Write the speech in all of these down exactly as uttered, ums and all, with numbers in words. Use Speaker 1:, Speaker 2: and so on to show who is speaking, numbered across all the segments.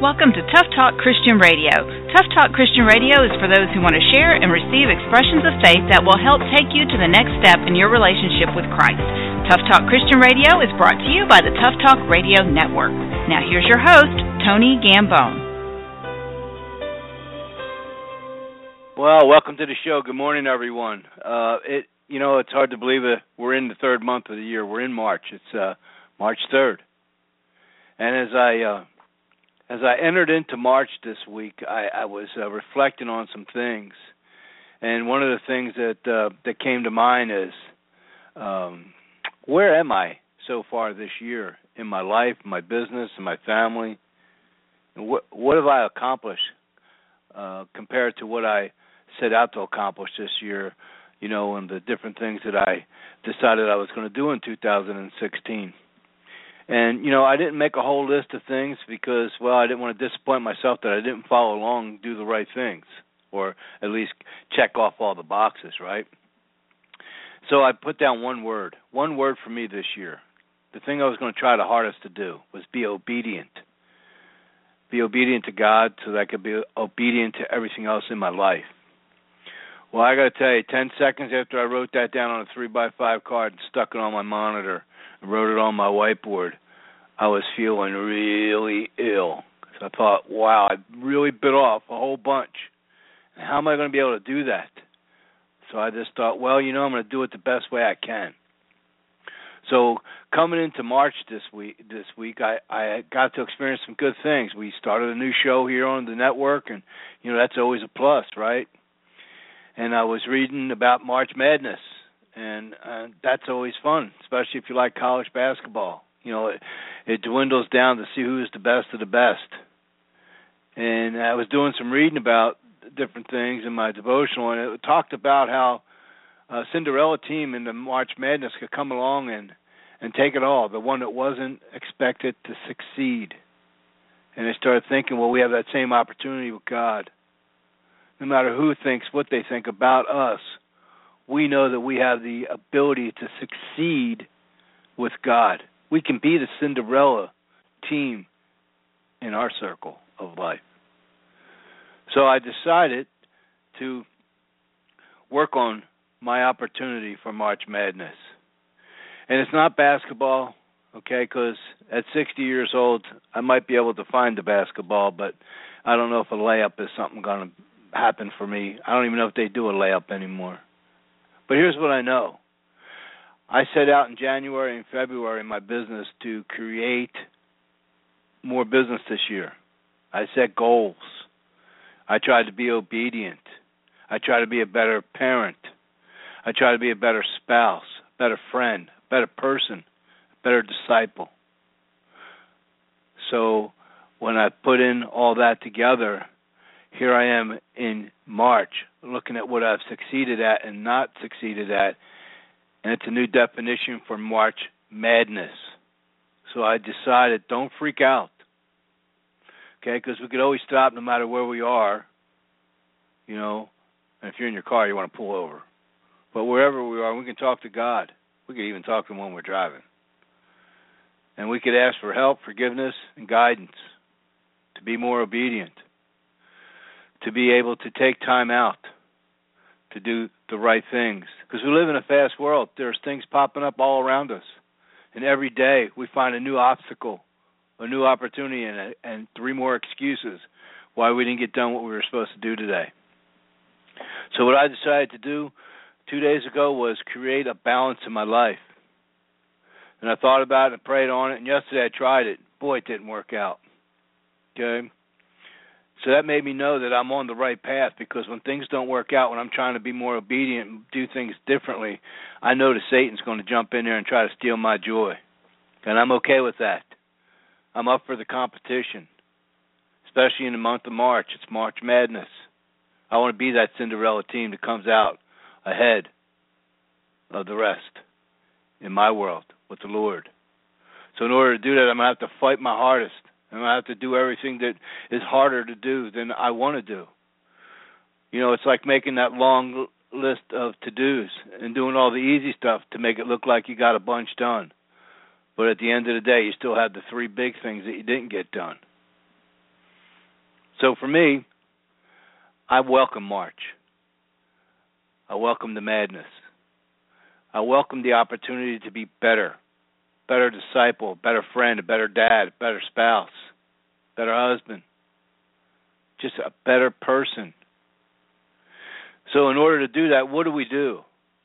Speaker 1: Welcome to Tough Talk Christian Radio. Tough Talk Christian Radio is for those who want to share and receive expressions of faith that will help take you to the next step in your relationship with Christ. Tough Talk Christian Radio is brought to you by the Tough Talk Radio Network. Now here's your host, Tony Gambone.
Speaker 2: Well, welcome to the show. Good morning, everyone. Uh, it, you know, it's hard to believe it. We're in the third month of the year. We're in March. It's uh, March third. And as I uh, as I entered into March this week, I, I was uh, reflecting on some things. And one of the things that uh, that came to mind is, um, where am I so far this year in my life, my business, and my family? And what, what have I accomplished uh, compared to what I set out to accomplish this year, you know, and the different things that I decided I was going to do in two thousand sixteen. And, you know, I didn't make a whole list of things because, well, I didn't want to disappoint myself that I didn't follow along and do the right things, or at least check off all the boxes, right? So I put down one word, one word for me this year. The thing I was going to try the hardest to do was be obedient. Be obedient to God so that I could be obedient to everything else in my life. Well, I got to tell you, ten seconds after I wrote that down on a three by five card and stuck it on my monitor and wrote it on my whiteboard, I was feeling really ill. So I thought, wow, I really bit off a whole bunch. And how am I going to be able to do that? So I just thought, well, you know, I'm going to do it the best way I can. So coming into March this week, this week, I, I got to experience some good things. We started a new show here on the network, and, you know, that's always a plus, right? And I was reading about March Madness, and uh, that's always fun, especially if you like college basketball. You know, it, it dwindles down to see who's the best of the best. And I was doing some reading about different things in my devotional, and it talked about how a Cinderella team in the March Madness could come along and, and take it all, the one that wasn't expected to succeed. And I started thinking, well, we have that same opportunity with God. No matter who thinks what they think about us, we know that we have the ability to succeed with God. We can be the Cinderella team in our circle of life. So I decided to work on my opportunity for March Madness. And it's not basketball, okay, because at sixty years old, I might be able to find the basketball, but I don't know if a layup is something going to happen for me. I don't even know if they do a layup anymore. But here's what I know. I set out in January and February in my business to create more business this year. I set goals. I tried to be obedient. I tried to be a better parent. I tried to be a better spouse, a better friend, a better person, a better disciple. So when I put in all that together, here I am in March looking at what I've succeeded at and not succeeded at, and it's a new definition for March Madness. So I decided, don't freak out, okay, because we could always stop no matter where we are, you know, and if you're in your car, you want to pull over. But wherever we are, we can talk to God. We can even talk to Him when we're driving. And we could ask for help, forgiveness, and guidance to be more obedient, to be able to take time out to do the right things. Because we live in a fast world. There's things popping up all around us. And every day we find a new obstacle, a new opportunity, and, a, and three more excuses why we didn't get done what we were supposed to do today. So what I decided to do two days ago was create a balance in my life. And I thought about it and prayed on it, and yesterday I tried it. Boy, it didn't work out. Okay? So that made me know that I'm on the right path, because when things don't work out, when I'm trying to be more obedient and do things differently, I know that Satan's going to jump in there and try to steal my joy. And I'm okay with that. I'm up for the competition, especially in the month of March. It's March Madness. I want to be that Cinderella team that comes out ahead of the rest in my world with the Lord. So in order to do that, I'm going to have to fight my hardest. I'm going to have to do everything that is harder to do than I want to do. You know, it's like making that long list of to-dos and doing all the easy stuff to make it look like you got a bunch done. But at the end of the day, you still have the three big things that you didn't get done. So for me, I welcome March. I welcome the madness. I welcome the opportunity to be better, better disciple, better friend, a better dad, better spouse, better husband, just a better person. So in order to do that, what do we do?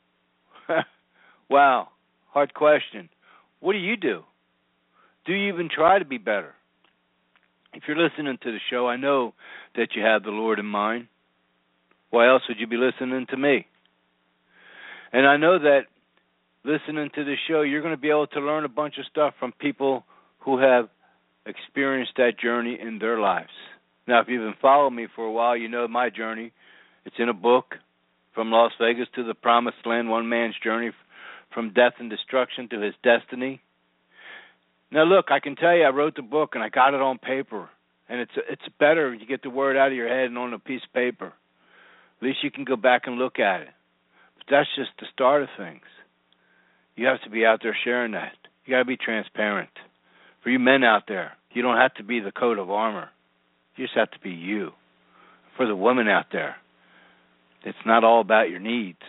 Speaker 2: Wow, hard question. What do you do? Do you even try to be better? If you're listening to the show, I know that you have the Lord in mind. Why else would you be listening to me? And I know that listening to the show, you're going to be able to learn a bunch of stuff from people who have experienced that journey in their lives. Now, if you've been following me for a while, you know my journey. It's in a book, From Las Vegas to the Promised Land, one man's journey from death and destruction to his destiny. Now, look, I can tell you I wrote the book and I got it on paper, and it's it's better if you get the word out of your head and on a piece of paper. At least you can go back and look at it. But that's just the start of things. You have to be out there sharing that. You got to be transparent. For you men out there, you don't have to be the coat of armor. You just have to be you. For the women out there, it's not all about your needs.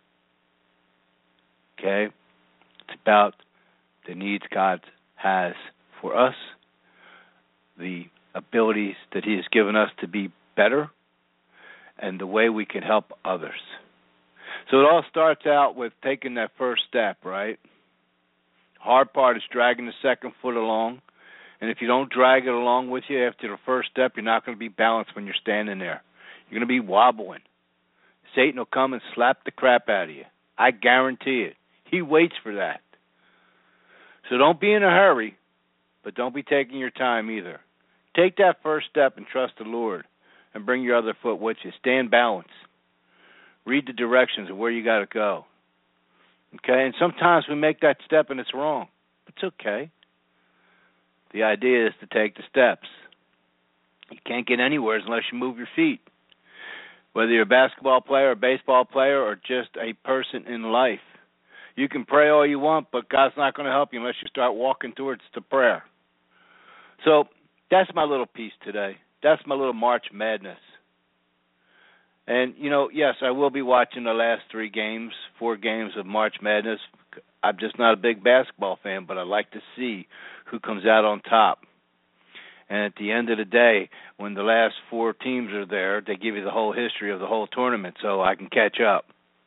Speaker 2: Okay? It's about the needs God has for us, the abilities that He has given us to be better, and the way we can help others. So it all starts out with taking that first step, right? Hard part is dragging the second foot along. And if you don't drag it along with you after the first step, you're not going to be balanced when you're standing there. You're going to be wobbling. Satan will come and slap the crap out of you. I guarantee it. He waits for that. So don't be in a hurry, but don't be taking your time either. Take that first step and trust the Lord and bring your other foot with you. Stand balanced. Read the directions of where you got to go. Okay? And sometimes we make that step and it's wrong. It's okay. The idea is to take the steps. You can't get anywhere unless you move your feet. Whether you're a basketball player, a baseball player, or just a person in life. You can pray all you want, but God's not going to help you unless you start walking towards the prayer. So that's my little piece today. That's my little March Madness. And, you know, yes, I will be watching the last three games, four games of March Madness. I'm just not a big basketball fan, but I like to see who comes out on top. And at the end of the day, when the last four teams are there, they give you the whole history of the whole tournament so I can catch up.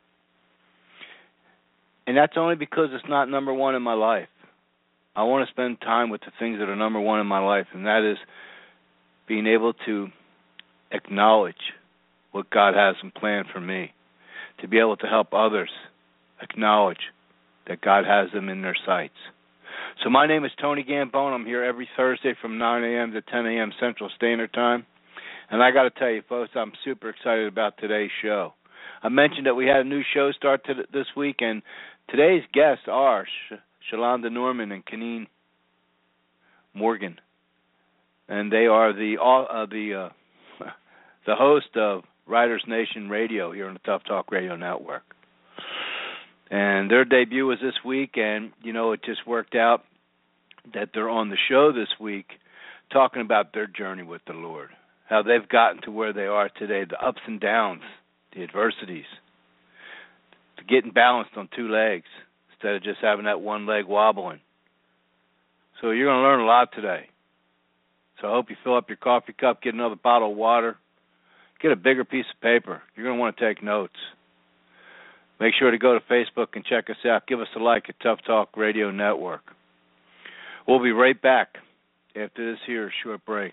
Speaker 2: And that's only because it's not number one in my life. I want to spend time with the things that are number one in my life, and that is being able to acknowledge what God has in plan for me, to be able to help others acknowledge that God has them in their sights. So my name is Tony Gambone. I'm here every Thursday from nine a.m. to ten a.m. Central Standard Time. And I got to tell you, folks, I'm super excited about today's show. I mentioned that we had a new show start to this week, and today's guests are Sh- Shalonda Norman and Keneen Morgan. And they are the uh, the uh, the host of Writers Nation Radio here on the Tough Talk Radio Network. And their debut was this week, and, you know, it just worked out that they're on the show this week talking about their journey with the Lord, how they've gotten to where they are today, the ups and downs, the adversities, to getting balanced on two legs instead of just having that one leg wobbling. So you're going to learn a lot today. So I hope you fill up your coffee cup, get another bottle of water, get a bigger piece of paper. You're going to want to take notes. Make sure to go to Facebook and check us out. Give us a like at Tough Talk Radio Network. We'll be right back after this here short break.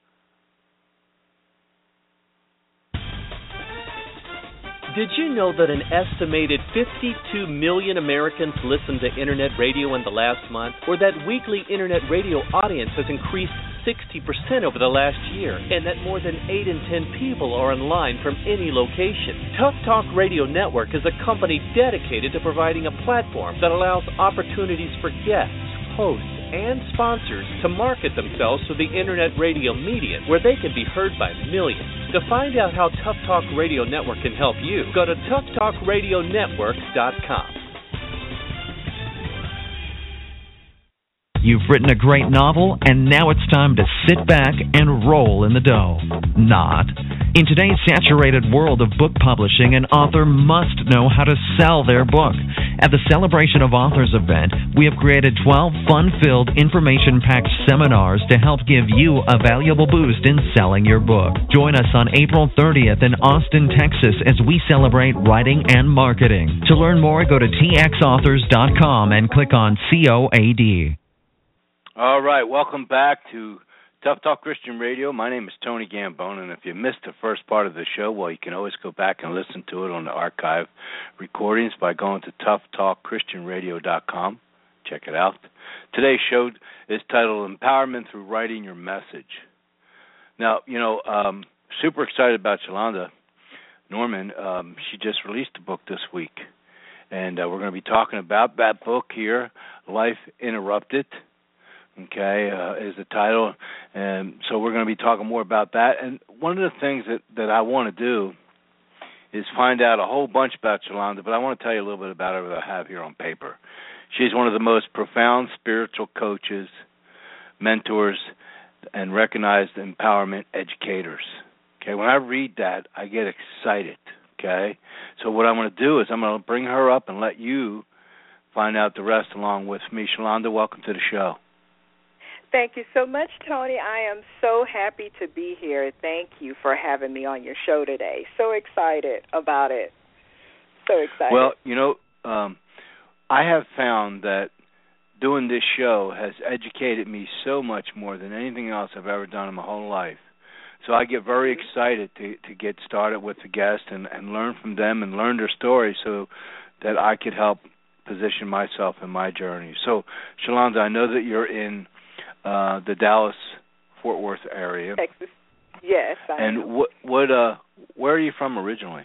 Speaker 3: Did you know that an estimated fifty-two million Americans listened to Internet radio in the last month? Or that weekly Internet radio audience has increased sixty percent over the last year? And that more than eight in ten people are online from any location? Tough Talk Radio Network is a company dedicated to providing a platform that allows opportunities for guests, hosts, and sponsors to market themselves to the Internet radio medium where they can be heard by millions. To find out how Tough Talk Radio Network can help you, go to tough talk radio network dot com.
Speaker 4: You've written a great novel, and now it's time to sit back and roll in the dough. Not. In today's saturated world of book publishing, an author must know how to sell their book. At the Celebration of Authors event, we have created twelve fun-filled, information-packed seminars to help give you a valuable boost in selling your book. Join us on April thirtieth in Austin, Texas, as we celebrate writing and marketing. To learn more, go to T X authors dot com and click on C O A D.
Speaker 2: All right, welcome back to Tough Talk Christian Radio. My name is Tony Gambone, and if you missed the first part of the show, well, you can always go back and listen to it on the archive recordings by going to tough talk christian radio dot com. Check it out. Today's show is titled Empowerment Through Writing Your Message. Now, you know, um, super excited about Shalonda Norman. Um, she just released a book this week, and uh, we're going to be talking about that book here, Life Interrupted. Okay, uh, is the title, and so we're going to be talking more about that. And one of the things that, that I want to do is find out a whole bunch about Shalonda, but I want to tell you a little bit about her that I have here on paper. She's one of the most profound spiritual coaches, mentors, and recognized empowerment educators. Okay, when I read that, I get excited. Okay, so what I'm going to do is I'm going to bring her up and let you find out the rest along with me. Shalonda, welcome to the show.
Speaker 5: Thank you so much, Tony. I am so happy to be here. Thank you for having me on your show today. So excited about it. So excited.
Speaker 2: Well, you know, um, I have found that doing this show has educated me so much more than anything else I've ever done in my whole life. So I get very excited to, to get started with the guest and, and learn from them and learn their story so that I could help position myself in my journey. So, Shalonda, I know that you're in Uh, the Dallas-Fort Worth area.
Speaker 5: Texas. Yes, I
Speaker 2: And
Speaker 5: am.
Speaker 2: what, what, uh, where are you from originally?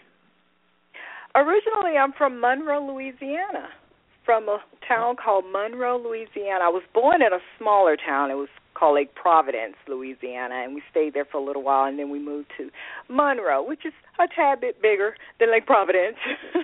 Speaker 5: Originally, I'm from Monroe, Louisiana, from a town called Monroe, Louisiana. I was born in a smaller town. It was called Lake Providence, Louisiana, and we stayed there for a little while, and then we moved to Monroe, which is a tad bit bigger than Lake Providence.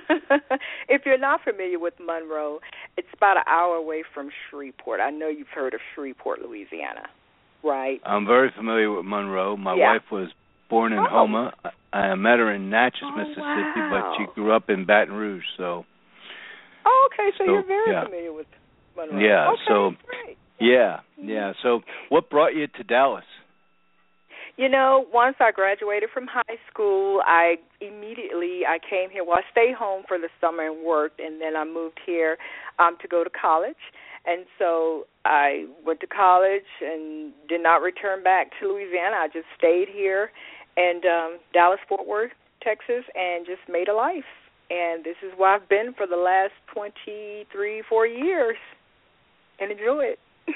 Speaker 5: If you're not familiar with Monroe, it's about an hour away from Shreveport. I know you've heard of Shreveport, Louisiana, right?
Speaker 2: I'm very familiar with Monroe. My
Speaker 5: yeah.
Speaker 2: wife was born in
Speaker 5: oh.
Speaker 2: Houma. I met her in Natchez,
Speaker 5: oh,
Speaker 2: Mississippi,
Speaker 5: wow.
Speaker 2: but she grew up in Baton Rouge. So.
Speaker 5: Oh, okay, so,
Speaker 2: so
Speaker 5: you're very
Speaker 2: yeah.
Speaker 5: familiar with Monroe.
Speaker 2: Yeah,
Speaker 5: okay,
Speaker 2: so,
Speaker 5: great.
Speaker 2: yeah, yeah. So what brought you to Dallas?
Speaker 5: You know, once I graduated from high school, I immediately, I came here. Well, I stayed home for the summer and worked, and then I moved here um, to go to college. And so I went to college and did not return back to Louisiana. I just stayed here in um, Dallas-Fort Worth, Texas, and just made a life. And this is where I've been for the last twenty-three, four years, and enjoy it.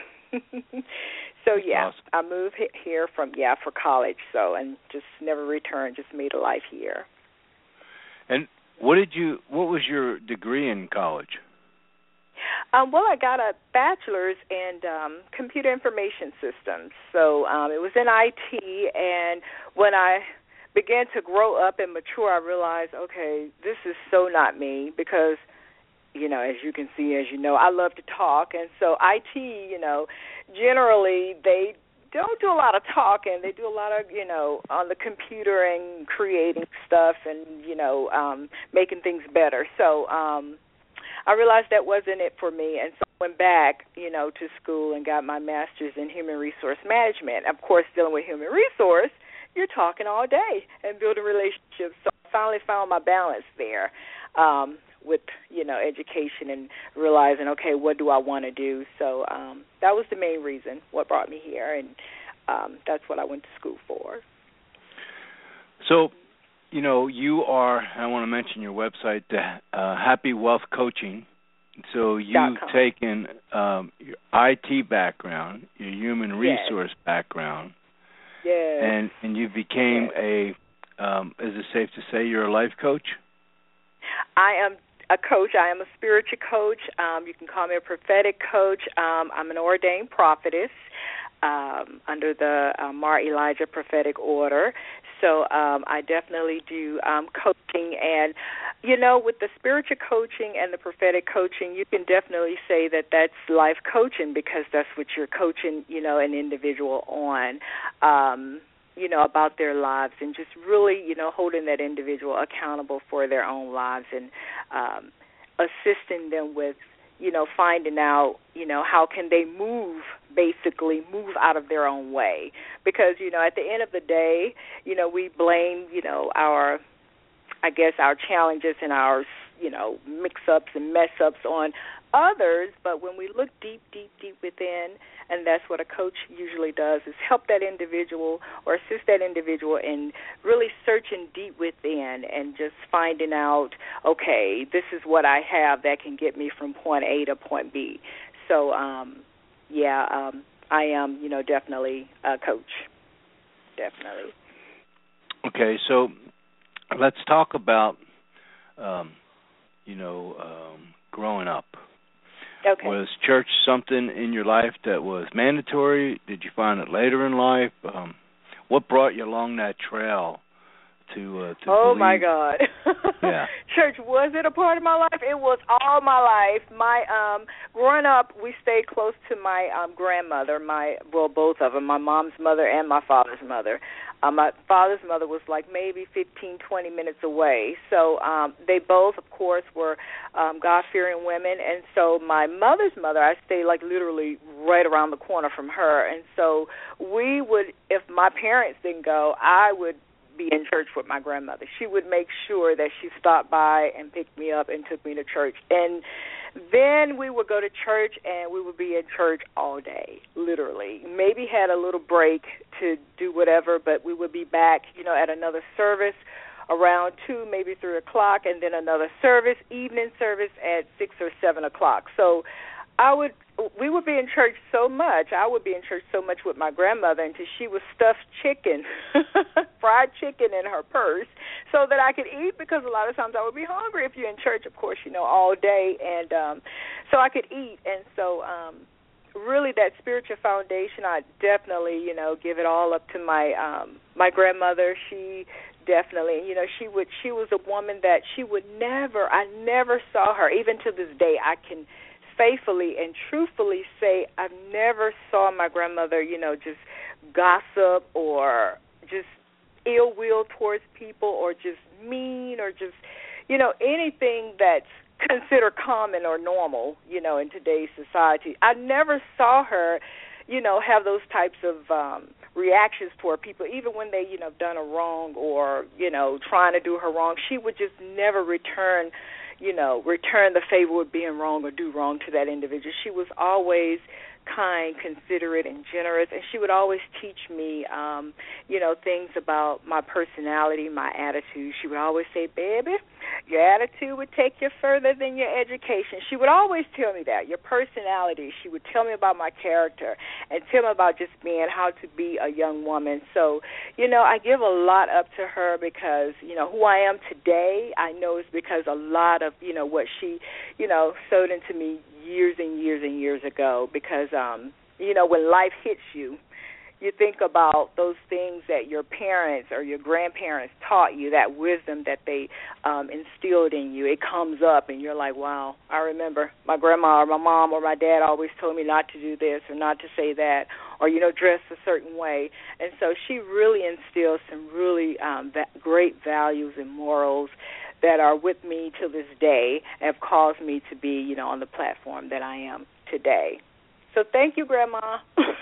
Speaker 5: So, yeah,
Speaker 2: awesome.
Speaker 5: I moved here from, yeah, for college, so, and just never returned, just made a life here.
Speaker 2: And what did you, what was your degree in college?
Speaker 5: Um, well, I got a bachelor's in um, computer information systems, so um, it was in I T, and when I began to grow up and mature, I realized, okay, this is so not me, because you know, as you can see, as you know, I love to talk. And so I T, you know, generally they don't do a lot of talking. They do a lot of, you know, on the computer and creating stuff and, you know, um, making things better. So um, I realized that wasn't it for me. And so I went back, you know, to school and got my master's in human resource management. Of course, dealing with human resource, you're talking all day and building relationships. So I finally found my balance there. Um, with, you know, education and realizing, okay, what do I want to do? So um, that was the main reason, what brought me here, and um, that's what I went to school for.
Speaker 2: So, you know, you are, I want to mention your website, uh, Happy Wealth Coaching. So you've taken um, your I T background, your human resource yes. background,
Speaker 5: yes.
Speaker 2: and, and you became yes. a, um, is it safe to say you're a life coach?
Speaker 5: I am a coach. I am a spiritual coach. Um, you can call me a prophetic coach. Um, I'm an ordained prophetess um, under the uh, Mar Elijah Prophetic Order. So um, I definitely do um, coaching. And, you know, with the spiritual coaching and the prophetic coaching, you can definitely say that that's life coaching because that's what you're coaching, you know, an individual on, um, you know, about their lives and just really, you know, holding that individual accountable for their own lives and um, assisting them with, you know, finding out, you know, how can they move, basically move out of their own way. Because, you know, at the end of the day, you know, we blame, you know, our, I guess, our challenges and our, you know, mix-ups and mess-ups on others. But when we look deep, deep, deep within, and that's what a coach usually does, is help that individual or assist that individual in really searching deep within and just finding out, okay, this is what I have that can get me from point A to point B. So, um, yeah, um, I am, you know, definitely a coach, definitely.
Speaker 2: Okay, so let's talk about, um, you know, um, growing up.
Speaker 5: Okay.
Speaker 2: Was church something in your life that was mandatory? Did you find it later in life? Um, what brought you along that trail to uh, to
Speaker 5: Oh,
Speaker 2: believe?
Speaker 5: my God.
Speaker 2: Yeah.
Speaker 5: Church, was it a part of my life? It was all my life. My um, growing up, we stayed close to my um, grandmother, my well, both of them, my mom's mother and my father's mother. Um, my father's mother was like maybe fifteen, twenty minutes away. So um, they both, of course, were um, God-fearing women. And so my mother's mother, I stayed like literally right around the corner from her. And so we would, if my parents didn't go, I would be in church with my grandmother. She would make sure that she stopped by and picked me up and took me to church. And then we would go to church, and we would be in church all day, literally. Maybe had a little break to do whatever, but we would be back, you know, at another service around two, maybe three o'clock, and then another service, evening service at six or seven o'clock. So I would, we would be in church so much. I would be in church so much with my grandmother until she was stuffed chicken, fried chicken in her purse, so that I could eat, because a lot of times I would be hungry if you're in church, of course, you know, all day, and um, so I could eat. And so um, really that spiritual foundation, I definitely, you know, give it all up to my um, my grandmother. She definitely, you know, she would, she was a woman that she would never, I never saw her, even to this day, I can faithfully and truthfully say I've never saw my grandmother, you know, just gossip or just ill will towards people or just mean or just, you know, anything that's considered common or normal, you know, in today's society. I never saw her, you know, have those types of um, reactions toward people, even when they, you know, done her wrong or, you know, trying to do her wrong. She would just never return you know, return the favor with being wrong or do wrong to that individual. She was always kind, considerate, and generous, and she would always teach me, um, you know, things about my personality, my attitude. She would always say, baby, your attitude would take you further than your education. She would always tell me that, your personality. She would tell me about my character and tell me about just being, how to be a young woman. So, you know, I give a lot up to her because, you know, who I am today, I know is because a lot of, you know, what she, you know, sowed into me years and years and years ago, because, um, you know, when life hits you, you think about those things that your parents or your grandparents taught you, that wisdom that they um, instilled in you. It comes up, and you're like, wow, I remember my grandma or my mom or my dad always told me not to do this or not to say that or, you know, dress a certain way. And so she really instilled some really um, va- great values and morals that are with me to this day, have caused me to be, you know, on the platform that I am today. So thank you, Grandma.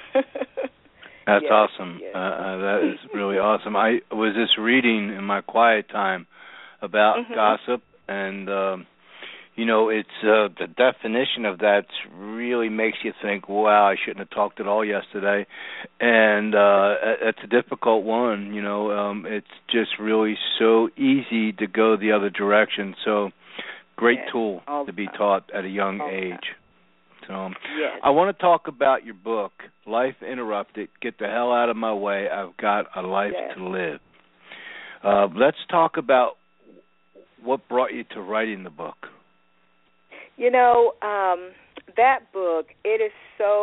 Speaker 2: That's
Speaker 5: yes,
Speaker 2: awesome.
Speaker 5: Yes.
Speaker 2: Uh, uh, that is really awesome. I was just reading in my quiet time about
Speaker 5: mm-hmm.
Speaker 2: gossip, and um, you know, it's uh, the definition of that really makes you think, wow, I shouldn't have talked at all yesterday. And uh, it's a difficult one, you know. Um, it's just really so easy to go the other direction. So great
Speaker 5: yes.
Speaker 2: tool
Speaker 5: all
Speaker 2: to be taught at a young
Speaker 5: all
Speaker 2: age. So
Speaker 5: yes.
Speaker 2: I want to talk about your book, Life Interrupted, Get the Hell Out of My Way, I've Got a Life
Speaker 5: yes.
Speaker 2: to Live. Uh, let's talk about what brought you to writing the book.
Speaker 5: You know, um, that book, it is so,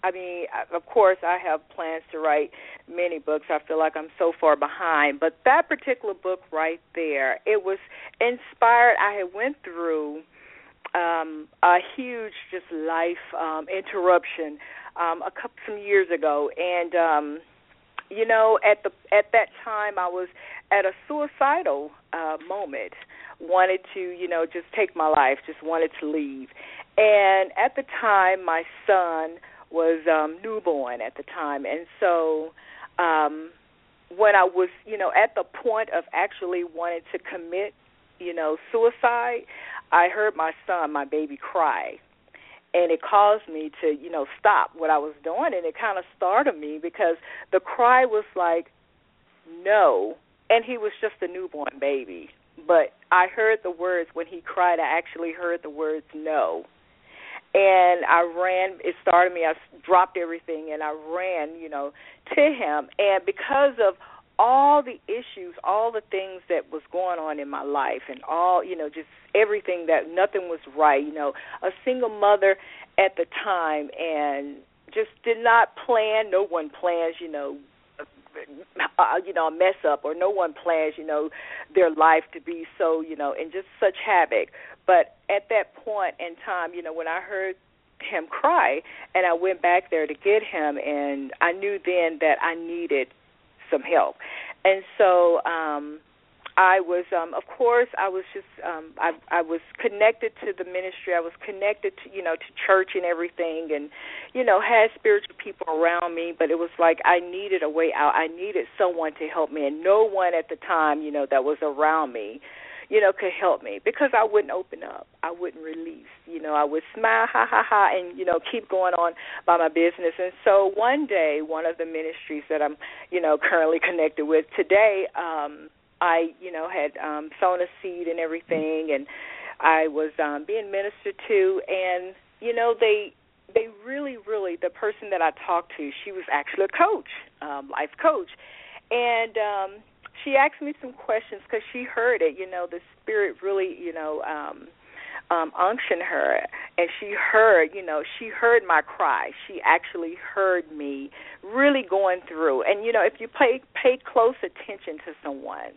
Speaker 5: I mean, of course, I have plans to write many books. I feel like I'm so far behind. But that particular book right there, it was inspired. I had went through um, a huge just life um, interruption um, a couple some years ago, and um, you know, at the at that time, I was at a suicidal uh, moment. Wanted to, you know, just take my life. Just wanted to leave. And at the time, my son was um, newborn at the time, and so um, when I was, you know, at the point of actually wanting to commit, you know, suicide, I heard my son, my baby, cry. And it caused me to, you know, stop what I was doing, and it kind of startled me because the cry was like, no, and he was just a newborn baby. But I heard the words when he cried. I actually heard the words no. And I ran, it started me, I dropped everything, and I ran, you know, to him. And because of all the issues, all the things that was going on in my life, and all, you know, just everything that nothing was right, you know, a single mother at the time, and just did not plan, no one plans, you know, uh, you know, a mess up, or no one plans, you know, their life to be so, you know, in just such havoc. But at that point in time, you know, when I heard him cry, and I went back there to get him, and I knew then that I needed some help. And so um, I was, um, of course, I was just, um, I, I was connected to the ministry. I was connected to, you know, to church and everything, and, you know, had spiritual people around me, but it was like I needed a way out. I needed someone to help me, and no one at the time, you know, that was around me, you know, could help me, because I wouldn't open up. I wouldn't release. You know, I would smile, ha, ha, ha, and, you know, keep going on by my business. And so one day, one of the ministries that I'm, you know, currently connected with today, um, I, you know, had um, sown a seed and everything, and I was um, being ministered to, and, you know, they they really, really, the person that I talked to, she was actually a coach, um, life coach, and um she asked me some questions because she heard it, you know, the Spirit really, you know, um, um, unctioned her, and she heard, you know, she heard my cry. She actually heard me really going through. And, you know, if you pay, pay close attention to someone,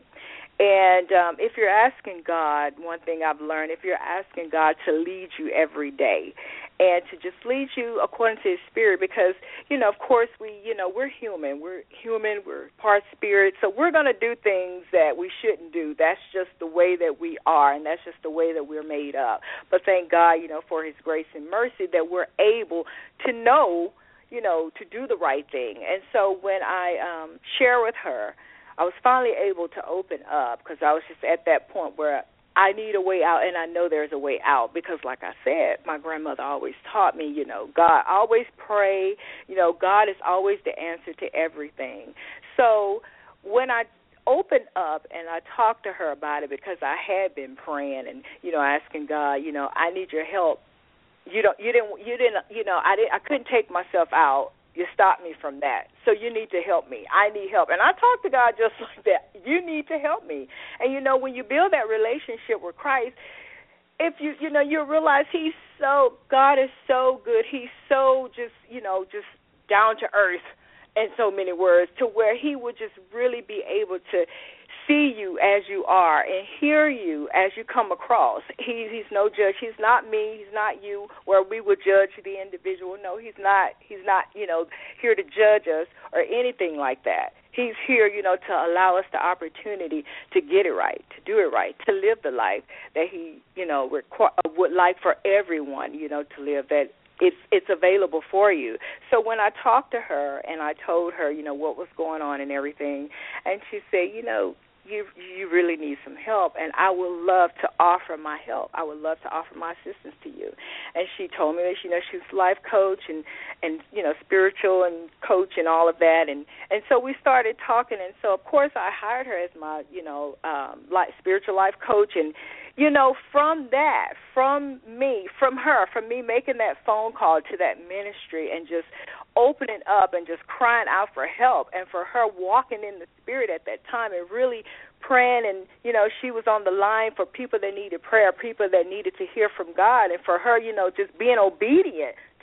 Speaker 5: and um, if you're asking God, one thing I've learned, if you're asking God to lead you every day and to just lead you according to His Spirit, because, you know, of course, we, you know, we're human. We're human. We're part spirit. So we're going to do things that we shouldn't do. That's just the way that we are, and that's just the way that we're made up. But thank God, you know, for His grace and mercy that we're able to know, you know, to do the right thing. And so when I um, share with her, I was finally able to open up, because I was just at that point where I need a way out, and I know there's a way out, because like I said, my grandmother always taught me, you know, God, always pray. You know, God is always the answer to everything. So when I opened up and I talked to her about it, because I had been praying and, you know, asking God, you know, I need your help. You don't, you didn't, you didn't, you know, I didn't, I couldn't take myself out. You stopped me from that. So you need to help me. I need help. And I talk to God just like that. You need to help me. And, you know, when you build that relationship with Christ, if you, you know, you realize He's so, God is so good. He's so just, you know, just down to earth in so many words, to where He would just really be able to see you as you are and hear you as you come across. He, he's no judge. He's not me. He's not you, where we would judge the individual. No, he's not. He's not, you know, here to judge us or anything like that. He's here, you know, to allow us the opportunity to get it right, to do it right, to live the life that He, you know, requ- would like for everyone, you know, to live, that it's it's available for you. So when I talked to her and I told her, you know, what was going on and everything, and she said, you know, You you really need some help, and I would love to offer my help. I would love to offer my assistance to you. And she told me that, you know, she's a life coach and, and you know, spiritual and coach and all of that. And, and so we started talking, and so, of course, I hired her as my, you know, um, life, spiritual life coach. And, you know, from that, from me, from her, from me making that phone call to that ministry and just opening up and just crying out for help, and for her walking in the Spirit at that time and really praying, and, you know, she was on the line for people that needed prayer, people that needed to hear from God, and for her, you know, just being obedient to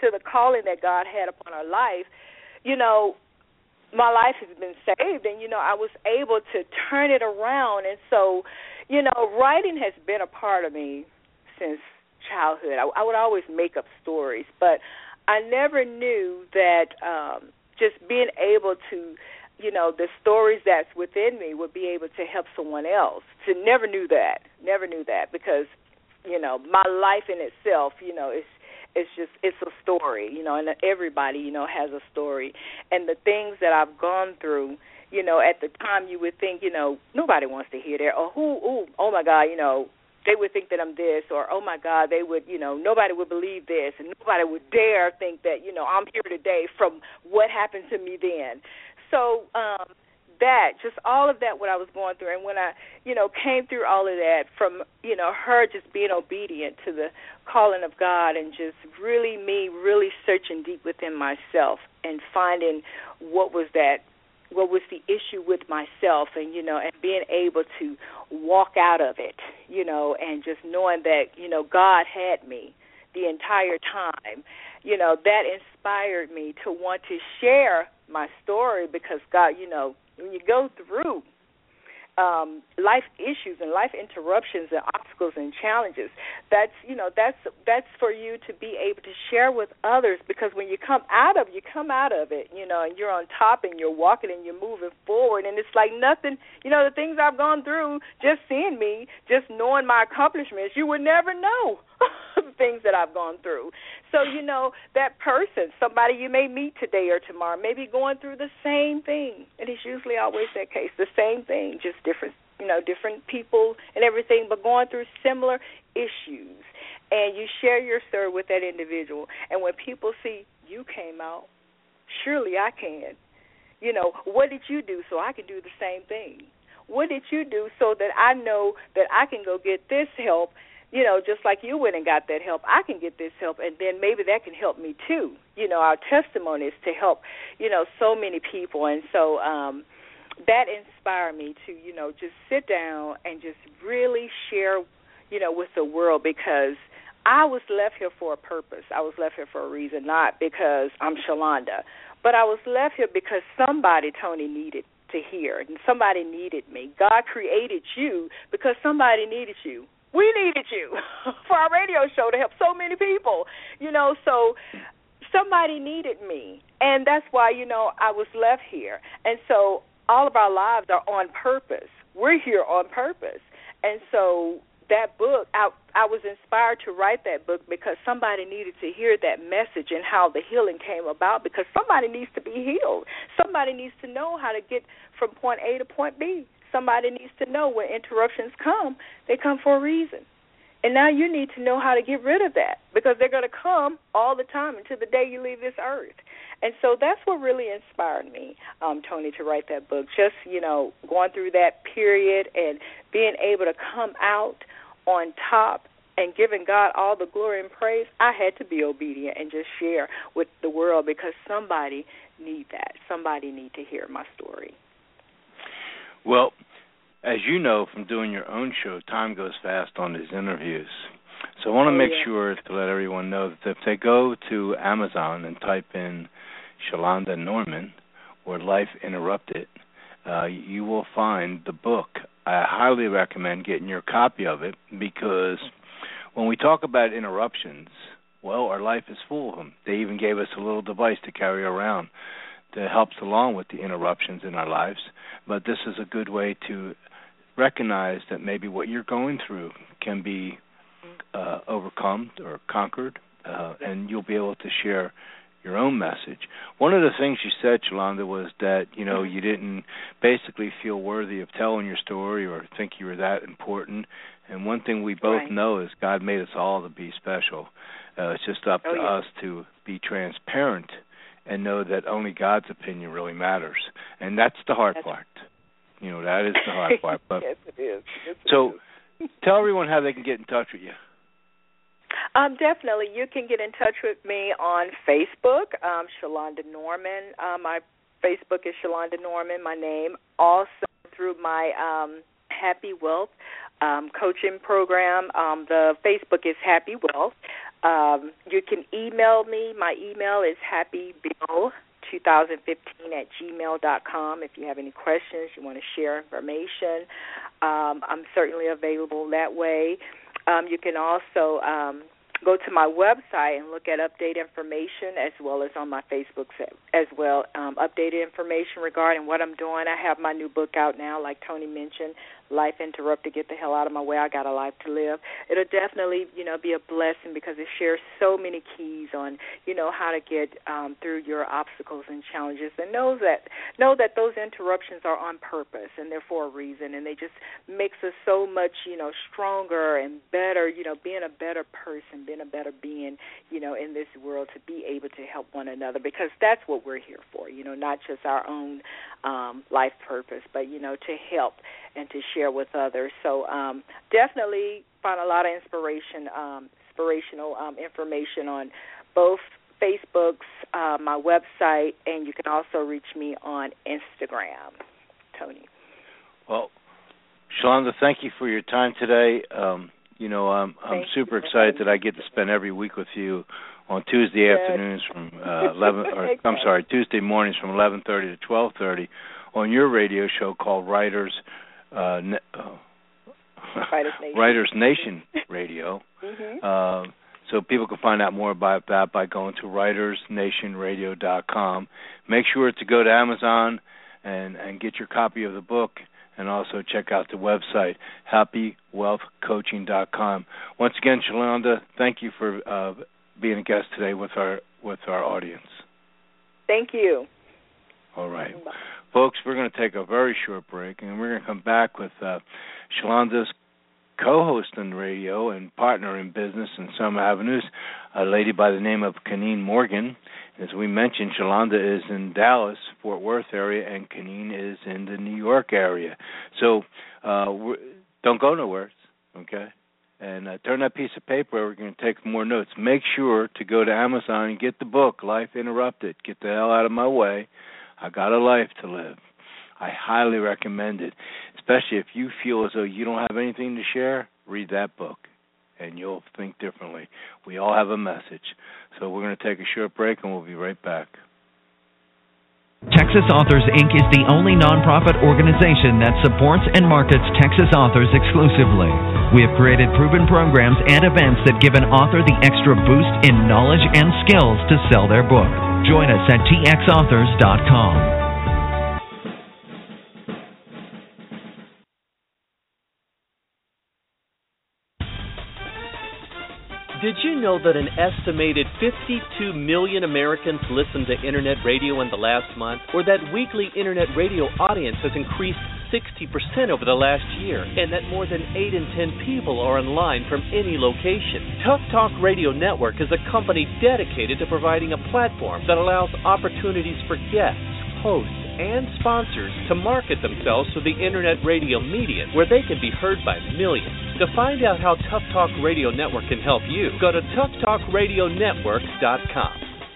Speaker 5: to the calling that God had upon our life, you know, my life has been saved, and, you know, I was able to turn it around. And so, you know, writing has been a part of me since childhood. I, I would always make up stories, but I never knew that um, just being able to, you know, the stories that's within me would be able to help someone else. To never knew that, never knew that, because, you know, my life in itself, you know, is it's just it's a story, you know, and everybody, you know, has a story. And the things that I've gone through, you know, at the time you would think, you know, nobody wants to hear that, or who, ooh, oh my God, you know, they would think that I'm this, or oh my God, they would, you know, nobody would believe this, and nobody would dare think that, you know, I'm here today from what happened to me then. So um, that, just all of that, what I was going through, and when I, you know, came through all of that from, you know, her just being obedient to the calling of God, and just really me really searching deep within myself and finding what was that, what was the issue with myself, and, you know, and being able to walk out of it, you know, and just knowing that, you know, God had me the entire time, you know, that inspired me to want to share my story, because God, you know, when you go through um, life issues and life interruptions and obstacles and challenges, that's, you know, that's that's for you to be able to share with others, because when you come out of, you come out of it, you know, and you're on top and you're walking and you're moving forward, and it's like nothing, you know, the things I've gone through, just seeing me, just knowing my accomplishments, you would never know the things that I've gone through. So, you know, that person, somebody you may meet today or tomorrow, may be going through the same thing, and it's usually always that case, the same thing, just different, you know, different people and everything, but going through similar issues. And you share your story with that individual, and when people see you came out, surely I can. You know, what did you do so I can do the same thing? What did you do so that I know that I can go get this help? You know, just like you went and got that help, I can get this help, and then maybe that can help me too. You know, our testimony is to help, you know, so many people. And so um, that inspired me to, you know, just sit down and just really share, you know, with the world, because I was left here for a purpose. I was left here for a reason, not because I'm Shalonda, but I was left here because somebody, Tony, needed to hear, and somebody needed me. God created you because somebody needed you. We needed you for our radio show to help so many people, you know, so somebody needed me, and that's why, you know, I was left here. And so all of our lives are on purpose. We're here on purpose. And so that book, I, I was inspired to write that book because somebody needed to hear that message and how the healing came about, because somebody needs to be healed. Somebody needs to know how to get from point A to point B. Somebody needs to know when interruptions come, they come for a reason. And now you need to know how to get rid of that, because they're going to come all the time until the day you leave this earth. And so that's what really inspired me, um, Tony, to write that book. Just, you know, going through that period and being able to come out on top and giving God all the glory and praise, I had to be obedient and just share with the world, because somebody need that. Somebody need to hear my story.
Speaker 2: Well, as you know from doing your own show, time goes fast on these interviews. So I want to
Speaker 5: oh,
Speaker 2: make
Speaker 5: yeah.
Speaker 2: sure to let everyone know that if they go to Amazon and type in Shalonda Norman or Life Interrupted, uh, you will find the book. I highly recommend getting your copy of it, because when we talk about interruptions, well, our life is full of them. They even gave us a little device to carry around that helps along with the interruptions in our lives. But this is a good way to recognize that maybe what you're going through can be uh, overcome or conquered, uh, and you'll be able to share your own message. One of the things you said, Shalonda, was that, you know, you didn't basically feel worthy of telling your story or think you were that important. And one thing we both
Speaker 5: right.
Speaker 2: know is God made us all to be special. Uh, it's just up
Speaker 5: oh,
Speaker 2: to
Speaker 5: yeah.
Speaker 2: us to be transparent and know that only God's opinion really matters. And that's the hard
Speaker 5: that's
Speaker 2: part. You know, that is the hard part. But
Speaker 5: yes, it is. Yes, it
Speaker 2: so
Speaker 5: is.
Speaker 2: Tell everyone how they can get in touch with you.
Speaker 5: Um, definitely. You can get in touch with me on Facebook, um, Shalonda Norman. Um, my Facebook is Shalonda Norman, my name. Also through my um, Happy Wealth um, coaching program. Um, the Facebook is Happy Wealth. Um, you can email me. My email is happybill twenty fifteen at gmail dot com. If you have any questions, you want to share information, um, I'm certainly available that way. Um, you can also um, go to my website and look at updated information, as well as on my Facebook as well, um, updated information regarding what I'm doing. I have my new book out now, like Tony mentioned, Life Interrupted, Get the Hell Out of My Way, I Got a Life to Live. It'll definitely, you know, be a blessing because it shares so many keys on, you know, how to get um, through your obstacles and challenges, and know that know that those interruptions are on purpose and they're for a reason, and they just makes us so much, you know, stronger and better, you know, being a better person, being a better being, you know, in this world, to be able to help one another, because that's what we're here for, you know, not just our own um, life purpose, but, you know, to help and to share with others. So um, definitely find a lot of inspiration, um, inspirational um, information on both Facebooks, uh, my website, and you can also reach me on Instagram, Tony.
Speaker 2: Well, Shalonda, thank you for your time today. Um, you know, I'm, I'm super excited that I get to spend every week with you on Tuesday yes. afternoons from uh, eleven. Or, exactly. I'm sorry, Tuesday mornings from eleven thirty to twelve thirty on your radio show called Writers. Uh, uh,
Speaker 5: Writers Nation,
Speaker 2: Writers Nation Radio. mm-hmm. uh, so people can find out more about that by going to writers nation radio dot com. Make sure to go to Amazon and, and get your copy of the book, and also check out the website, happy wealth coaching dot com. Once again, Shalonda, thank you for uh, being a guest today with our with our audience.
Speaker 5: Thank you.
Speaker 2: All right. Bye. Folks, we're going to take a very short break, and we're going to come back with uh, Shalonda's co-host on the radio and partner in business in some avenues, a lady by the name of Keneen Morgan. As we mentioned, Shalonda is in Dallas, Fort Worth area, and Keneen is in the New York area. So uh, we're, don't go nowhere, okay? And uh, turn that piece of paper. We're going to take more notes. Make sure to go to Amazon and get the book, Life Interrupted. Get the hell out of my way. I got a life to live. I highly recommend it, especially if you feel as though you don't have anything to share. Read that book, and you'll think differently. We all have a message. So we're going to take a short break, and we'll be right back.
Speaker 4: Texas Authors, Incorporated is the only nonprofit organization that supports and markets Texas authors exclusively. We have created proven programs and events that give an author the extra boost in knowledge and skills to sell their book. Join us at T X authors dot com.
Speaker 3: Did you know that an estimated fifty-two million Americans listened to Internet radio in the last month, or that weekly Internet radio audience has increased sixty percent over the last year, and that more than eight in ten people are online from any location? Tough Talk Radio Network is a company dedicated to providing a platform that allows opportunities for guests, hosts, and sponsors to market themselves to the Internet radio medium, where they can be heard by millions. To find out how Tough Talk Radio Network can help you, go to tough talk radio network dot com.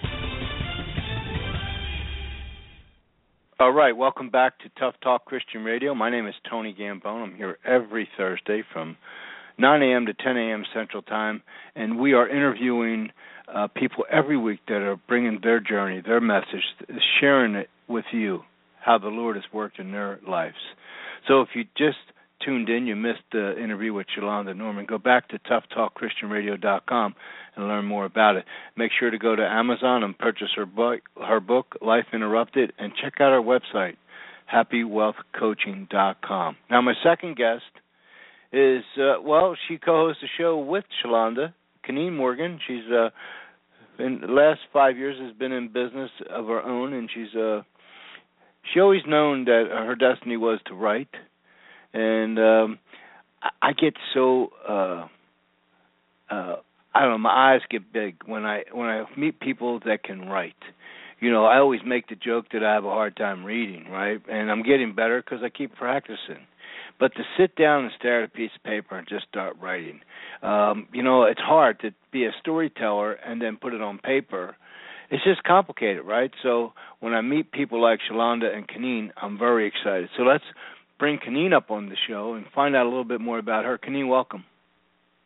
Speaker 2: All right, welcome back to Tough Talk Christian Radio. My name is Tony Gambone. I'm here every Thursday from nine a.m. to ten a.m. Central Time, and we are interviewing uh, people every week that are bringing their journey, their message, sharing it with you, how the Lord has worked in their lives. So if you just tuned in, you missed the interview with Shalonda Norman, go back to tough talk christian radio dot com and learn more about it. Make sure to go to Amazon and purchase her book, her book Life Interrupted, and check out our website, happy wealth coaching dot com. Now, my second guest is, uh, well, she co-hosts a show with Shalonda, Keneen Morgan. She's, uh, in the last five years, has been in business of her own, and she's, uh, she always known that her destiny was to write. And um, I get so uh, uh, I don't know. My eyes get big when I when I meet people that can write. You know, I always make the joke that I have a hard time reading, right? And I'm getting better because I keep practicing. But to sit down and stare at a piece of paper and just start writing, um, you know, it's hard to be a storyteller and then put it on paper. It's just complicated, right? So when I meet people like Shalonda and Keneen, I'm very excited. So let's bring Keneen up on the show and find out a little bit more about her. Keneen, welcome.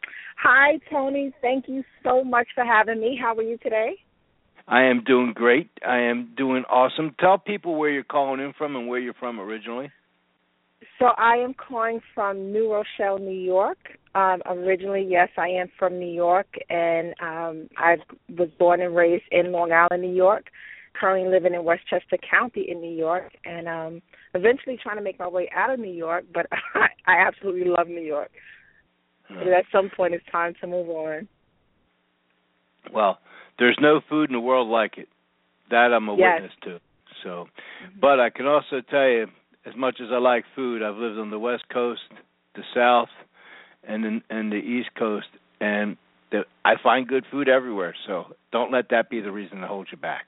Speaker 6: Hi, Tony. Thank you so much for having me. How are you today?
Speaker 2: I am doing great. I am doing awesome. Tell people where you're calling in from and where you're from originally.
Speaker 6: So I am calling from New Rochelle, New York. Um, originally, yes, I am from New York, and um, I was born and raised in Long Island, New York. Currently living in Westchester County in New York, and um, eventually trying to make my way out of New York, but I, I absolutely love New York. Hmm. But at some point, it's time to move on.
Speaker 2: Well, there's no food in the world like it. That I'm a
Speaker 6: yes.
Speaker 2: witness to. So, mm-hmm. But I can also tell you, as much as I like food, I've lived on the West Coast, the South, and in, and the East Coast, and the, I find good food everywhere. So don't let that be the reason to hold you back.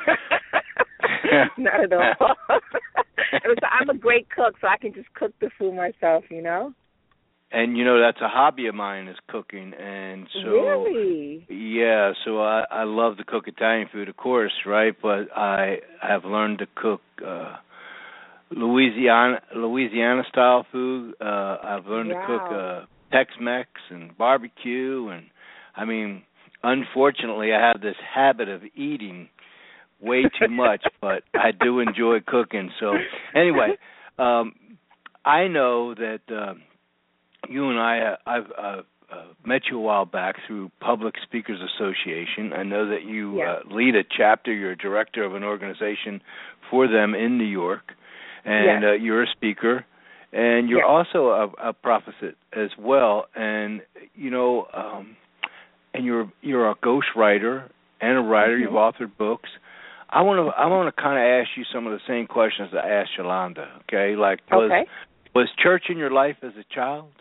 Speaker 6: Not at all. I'm a great cook, so I can just cook the food myself, you know?
Speaker 2: And, you know, that's a hobby of mine is cooking. And so,
Speaker 6: really?
Speaker 2: Yeah, so I, I love to cook Italian food, of course, right? But I have learned to cook uh, Louisiana Louisiana-style food. Uh, I've learned
Speaker 6: wow.
Speaker 2: to cook uh, Tex-Mex and barbecue. And, I mean, unfortunately, I have this habit of eating way too much, but I do enjoy cooking. So anyway, um, I know that uh, you and I, uh, I've uh, uh, met you a while back through Public Speakers Association. I know that you
Speaker 6: yeah.
Speaker 2: uh, lead a chapter. You're a director of an organization for them in New York, and
Speaker 6: yes.
Speaker 2: uh, you're a speaker, and you're
Speaker 6: yes.
Speaker 2: also a, a prophet as well. And you know, um, and you're you're a ghostwriter and a writer.
Speaker 6: Mm-hmm.
Speaker 2: You've authored books. I want to I want to kind of ask you some of the same questions that I asked Yolanda. Okay, like was
Speaker 6: okay.
Speaker 2: was church in your life as a child?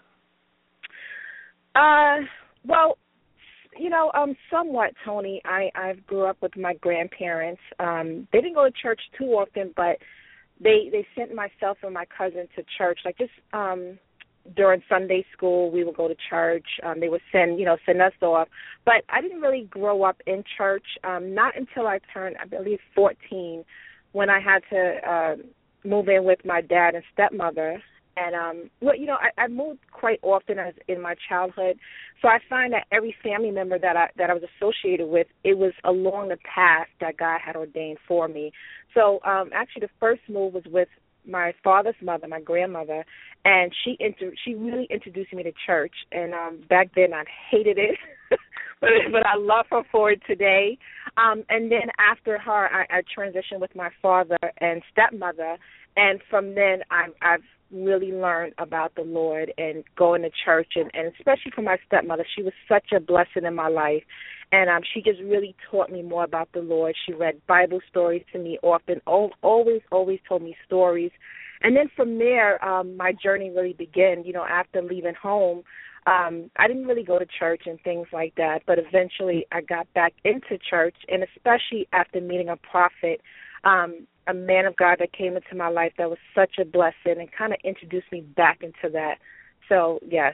Speaker 6: Uh, well, you know, um, somewhat, Tony. I I grew up with my grandparents. Um, they didn't go to church too often, but they they sent myself and my cousin to church. Like just um. during Sunday school, we would go to church. Um, they would send, you know, send us off. But I didn't really grow up in church, um, not until I turned, I believe, fourteen, when I had to uh, move in with my dad and stepmother. And, um, well, you know, I, I moved quite often as in my childhood. So I find that every family member that I that I was associated with, it was along the path that God had ordained for me. So um, actually the first move was with my father's mother, my grandmother, and she inter- she really introduced me to church. And um, back then I hated it, but but I love her for it today. Um, and then after her, I, I transitioned with my father and stepmother, and from then I, I've really learned about the Lord and going to church, and, and especially for my stepmother. She was such a blessing in my life. And um, she just really taught me more about the Lord. She read Bible stories to me often, always, always told me stories. And then from there, um, my journey really began. You know, after leaving home, um, I didn't really go to church and things like that. But eventually I got back into church, and especially after meeting a prophet, um, a man of God that came into my life that was such a blessing and kind of introduced me back into that. So, yes.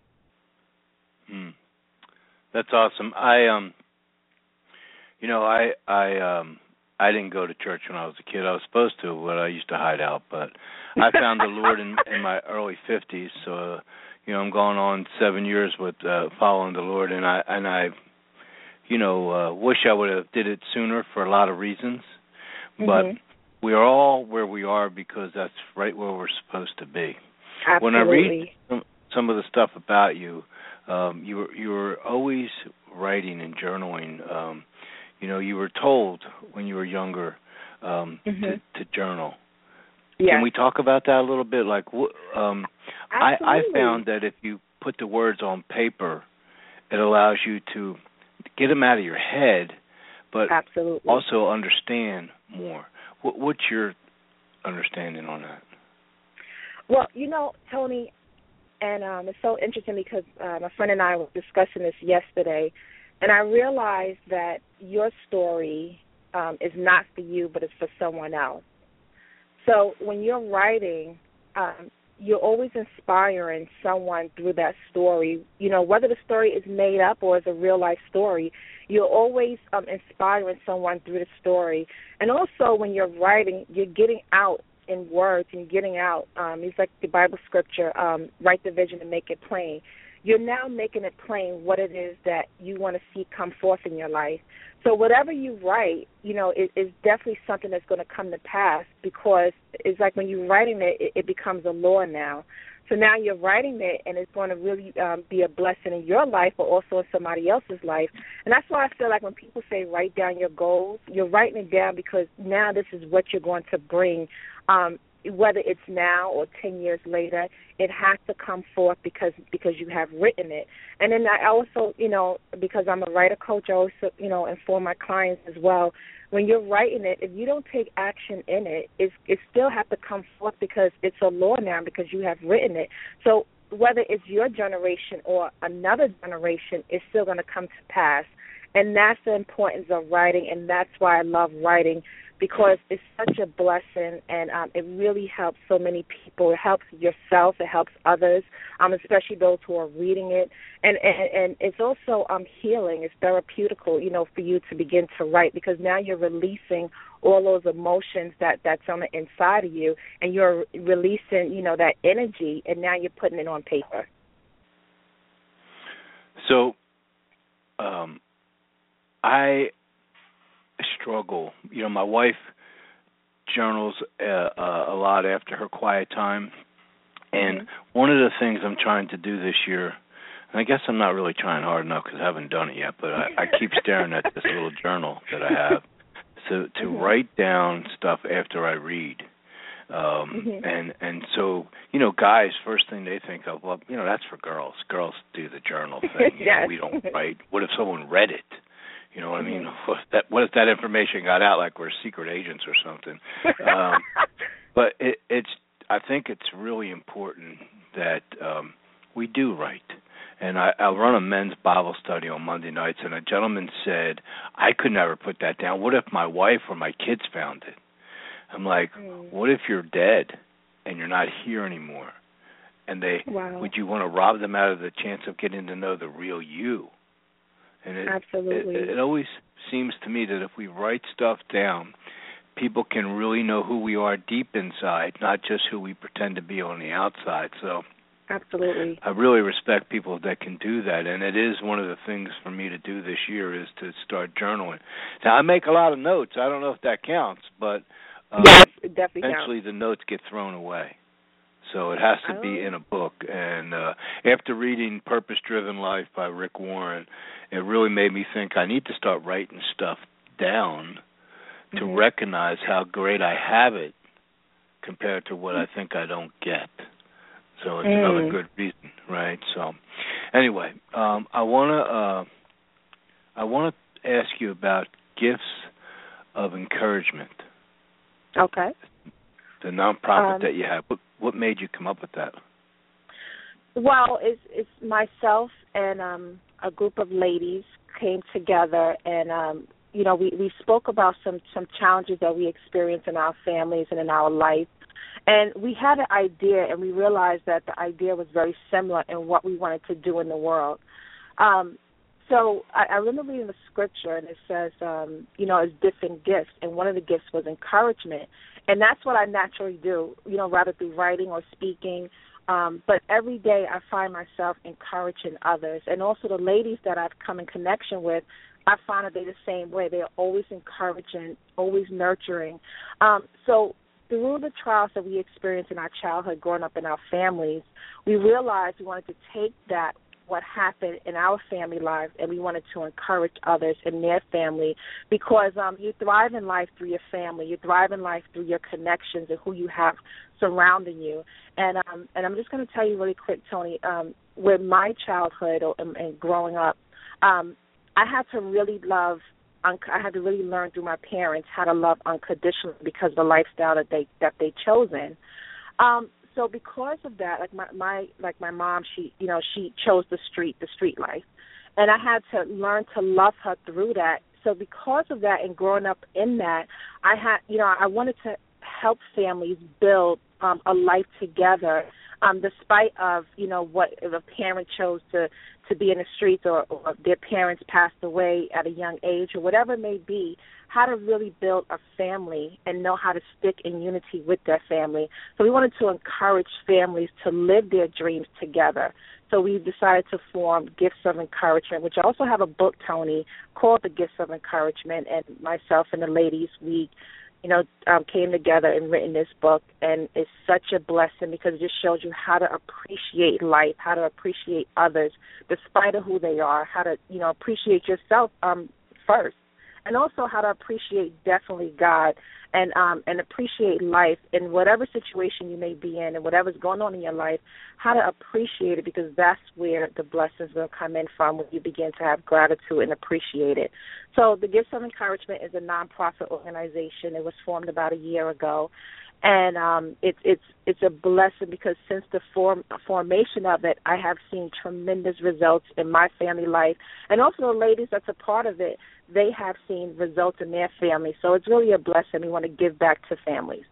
Speaker 2: Hmm. That's awesome. I um, you know, I I um, I didn't go to church when I was a kid. I was supposed to, but I used to hide out. But I found the Lord in, in my early fifties. So, uh, you know, I'm going on seven years with uh, following the Lord, and I and I, you know, uh, wish I would have did it sooner for a lot of reasons.
Speaker 6: Mm-hmm.
Speaker 2: But we are all where we are because that's right where we're supposed to be.
Speaker 6: Absolutely.
Speaker 2: When I read some, some of the stuff about you. Um, you were you were always writing and journaling. Um, you know, you were told when you were younger um,
Speaker 6: mm-hmm.
Speaker 2: to, to journal.
Speaker 6: Yes.
Speaker 2: Can we talk about that a little bit? Like, um, I, I found that if you put the words on paper, it allows you to get them out of your head, but
Speaker 6: Absolutely.
Speaker 2: also understand more. What, what's your understanding on that?
Speaker 6: Well, you know, Tony. And um, it's so interesting because uh, my friend and I were discussing this yesterday, and I realized that your story um, is not for you, but it's for someone else. So when you're writing, um, you're always inspiring someone through that story. You know, whether the story is made up or is a real-life story, you're always um, inspiring someone through the story. And also when you're writing, you're getting out in words and getting out. Um, it's like the Bible scripture, um, write the vision and make it plain. you're now making it plain what it is that you want to see come forth in your life. So whatever you write, you know, is, is definitely something that's going to come to pass, because it's like when you're writing it, it, it becomes a law now. So now you're writing it, and it's going to really um, be a blessing in your life, but also in somebody else's life. And that's why I feel like when people say write down your goals, you're writing it down because now this is what you're going to bring. Um, whether it's now or ten years later, it has to come forth because because you have written it. And then I also, you know, because I'm a writer coach, I also, you know, inform my clients as well. When you're writing it, if you don't take action in it, it's, it still has to come forth because it's a law now because you have written it. So whether it's your generation or another generation, it's still going to come to pass. And that's the importance of writing, and that's why I love writing, because it's such a blessing, and um, it really helps so many people. It helps yourself. It helps others, um, especially those who are reading it. And, and, and it's also um, healing. It's therapeutical, you know, for you to begin to write, because now you're releasing all those emotions that, that's on the inside of you, and you're releasing, you know, that energy, and now you're putting it on paper.
Speaker 2: So um, I struggle. You know, my wife journals uh, uh, a lot after her quiet time, and mm-hmm. one of the things I'm trying to do this year, and I guess I'm not really trying hard enough because I haven't done it yet, but I, I keep staring at this little journal that I have, so to mm-hmm. write down stuff after I read. Um, mm-hmm. and, and so, you know, guys, first thing they think of, well, you know, that's for girls. Girls do the journal thing. You
Speaker 6: yes.
Speaker 2: know, we don't write. What if someone read it? You know what I mean? What if that, what if that information got out like we're secret agents or something? Um, but it, it's. I think it's really important that um, we do write. And I, I run a men's Bible study on Monday nights, and a gentleman said, I could never put that down. What if my wife or my kids found it? I'm like, mm. what if you're dead and you're not here anymore? And they wow. would you want to rob them out of the chance of getting to know the real you? And it,
Speaker 6: Absolutely.
Speaker 2: It, it always seems to me that if we write stuff down, people can really know who we are deep inside, not just who we pretend to be on the outside. So
Speaker 6: Absolutely.
Speaker 2: I really respect people that can do that, and it is one of the things for me to do this year is to start journaling. Now, I make a lot of notes. I don't know if that counts, but um,
Speaker 6: yes, it definitely
Speaker 2: eventually
Speaker 6: counts.
Speaker 2: the notes get thrown away. So it has to be in a book. And uh, after reading Purpose Driven Life by Rick Warren, it really made me think I need to start writing stuff down to mm-hmm. recognize how great I have it compared to what I think I don't get. So it's mm. another good reason, right? So anyway, um, I want to uh, I want to ask you about gifts of encouragement.
Speaker 6: Okay.
Speaker 2: The nonprofit
Speaker 6: um,
Speaker 2: that you have. What, what made you come up with that?
Speaker 6: Well, it's, it's myself and um, a group of ladies came together, and um, you know, we, we spoke about some, some challenges that we experience in our families and in our life. And we had an idea, and we realized that the idea was very similar in what we wanted to do in the world. Um, so I, I remember reading the scripture, and it says, um, you know, it's different gifts, and one of the gifts was encouragement. And that's what I naturally do, you know, rather through writing or speaking. Um, but every day I find myself encouraging others. And also the ladies that I've come in connection with, I find that they're the same way. They're always encouraging, always nurturing. Um, so through the trials that we experienced in our childhood growing up in our families, we realized we wanted to take that, what happened in our family lives, and we wanted to encourage others in their family, because um, you thrive in life through your family. You thrive in life through your connections and who you have surrounding you. And um, and I'm just going to tell you really quick, Tony, um, with my childhood and, and growing up, um, I had to really love, I had to really learn through my parents how to love unconditionally because of the lifestyle that they that they chosen. Um, So because of that, like my, my like my mom, she you know she chose the street, the street life, and I had to learn to love her through that. So because of that, and growing up in that, I had you know I wanted to help families build um, a life together um, despite of, you know, what if a parent chose to, to be in the streets or, or their parents passed away at a young age or whatever it may be, how to really build a family and know how to stick in unity with their family. So we wanted to encourage families to live their dreams together. So we decided to form Gifts of Encouragement, which I also have a book, Tony, called The Gifts of Encouragement, and myself and the ladies, we you know, um, came together and written this book, and it's such a blessing because it just shows you how to appreciate life, how to appreciate others, despite of who they are, how to, you know, appreciate yourself um, first, and also how to appreciate definitely God and um, and appreciate life in whatever situation you may be in and whatever's going on in your life, how to appreciate it, because that's where the blessings will come in from when you begin to have gratitude and appreciate it. So the Gifts of Encouragement is a nonprofit organization. It was formed about a year ago. And um, it's it's it's a blessing because since the form, formation of it, I have seen tremendous results in my family life. And also the ladies that's a part of it, they have seen results in their family. So it's really a blessing. We want to give back to families.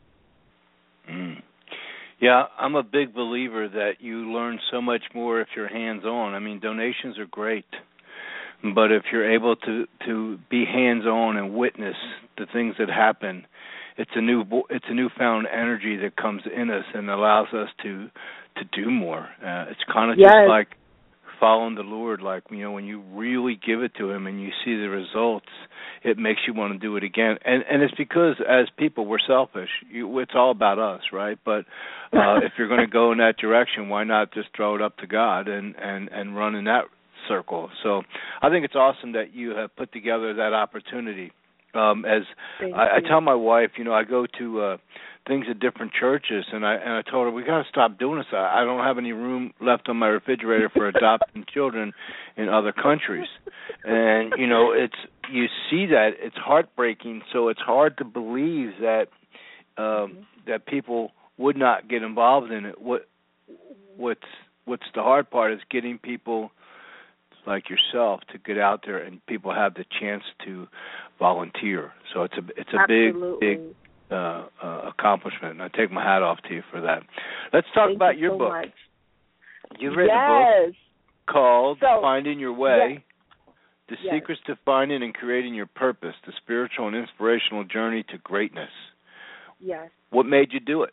Speaker 2: Mm. Yeah, I'm a big believer that you learn so much more if you're hands-on. I mean, donations are great. But if you're able to, to be hands-on and witness the things that happen, it's a new it's a newfound energy that comes in us and allows us to to do more. Uh, it's kind of
Speaker 6: yes.
Speaker 2: just like following the Lord. Like, you know, when you really give it to Him and you see the results, it makes you want to do it again. And and it's because as people we're selfish. You, it's all about us, right? But uh, if you're going to go in that direction, why not just throw it up to God and and and run in that circle? So I think it's awesome that you have put together that opportunity. Um, as I, I tell my wife, you know, I go to uh, things at different churches, and I and I told her we got to stop doing this. I, I don't have any room left on my refrigerator for adopting children in other countries, and you know, it's you see that it's heartbreaking. So it's hard to believe that um, mm-hmm. that people would not get involved in it. What what's what's the hard part is getting people like yourself to get out there and people have the chance to volunteer. So it's a it's a
Speaker 6: Absolutely.
Speaker 2: big big uh, uh, accomplishment, and I take my hat off to you for that. Let's talk
Speaker 6: Thank
Speaker 2: about
Speaker 6: you
Speaker 2: your
Speaker 6: so
Speaker 2: book.
Speaker 6: Much.
Speaker 2: You've written
Speaker 6: yes.
Speaker 2: a book called
Speaker 6: so,
Speaker 2: Finding Your Way:
Speaker 6: yes.
Speaker 2: The
Speaker 6: yes.
Speaker 2: Secrets to Finding and Creating Your Purpose, the Spiritual and Inspirational Journey to Greatness.
Speaker 6: Yes.
Speaker 2: What made you do it?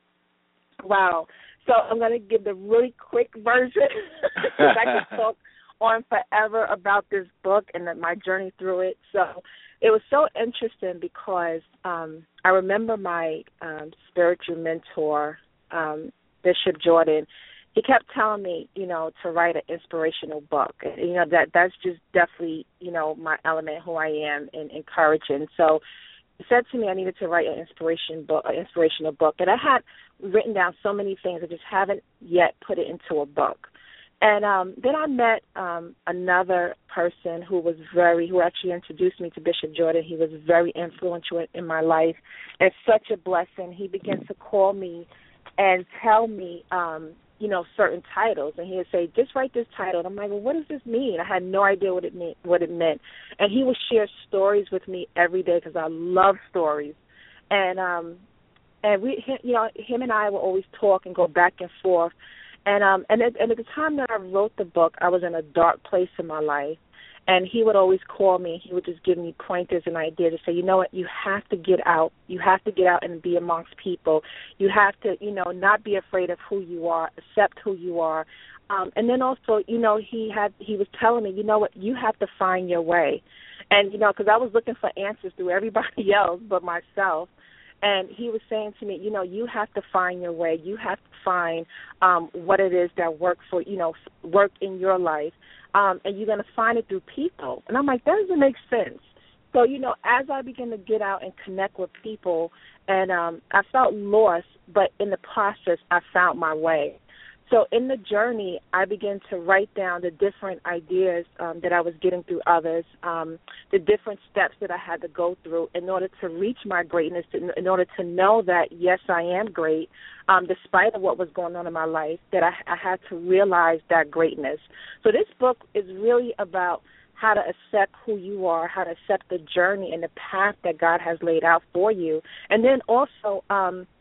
Speaker 6: Wow. So I'm going to give the really quick version because I could talk on forever about this book and my journey through it. So it was so interesting because um, I remember my um, spiritual mentor, um, Bishop Jordan. He kept telling me, you know, to write an inspirational book. You know, that that's just definitely, you know, my element, who I am, and encouraging. So he said to me I needed to write an inspiration book, an inspirational book. And I had written down so many things, I just haven't yet put it into a book. And um, then I met um, another person who was very, who actually introduced me to Bishop Jordan. He was very influential in my life. It's such a blessing. He began to call me and tell me, um, you know, certain titles. And he would say, just write this title. And I'm like, well, what does this mean? I had no idea what it meant. What it meant. And he would share stories with me every day because I love stories. And, um, and we, you know, him and I would always talk and go back and forth. And um and at, and at the time that I wrote the book, I was in a dark place in my life, and he would always call me. He would just give me pointers and ideas to say, you know what, you have to get out. You have to get out and be amongst people. You have to, you know, not be afraid of who you are. Accept who you are. Um, and then also, you know, he had he was telling me, you know what, you have to find your way. And you know, because I was looking for answers through everybody else but myself. And he was saying to me, you know, you have to find your way. You have to find um, what it is that works for, you know, work in your life. Um, and you're going to find it through people. And I'm like, that doesn't make sense. So, you know, as I began to get out and connect with people, and um, I felt lost, but in the process, I found my way. So in the journey, I began to write down the different ideas um, that I was getting through others, um, the different steps that I had to go through in order to reach my greatness, in order to know that, yes, I am great, um, despite of what was going on in my life, that I, I had to realize that greatness. So this book is really about how to accept who you are, how to accept the journey and the path that God has laid out for you. And then also um,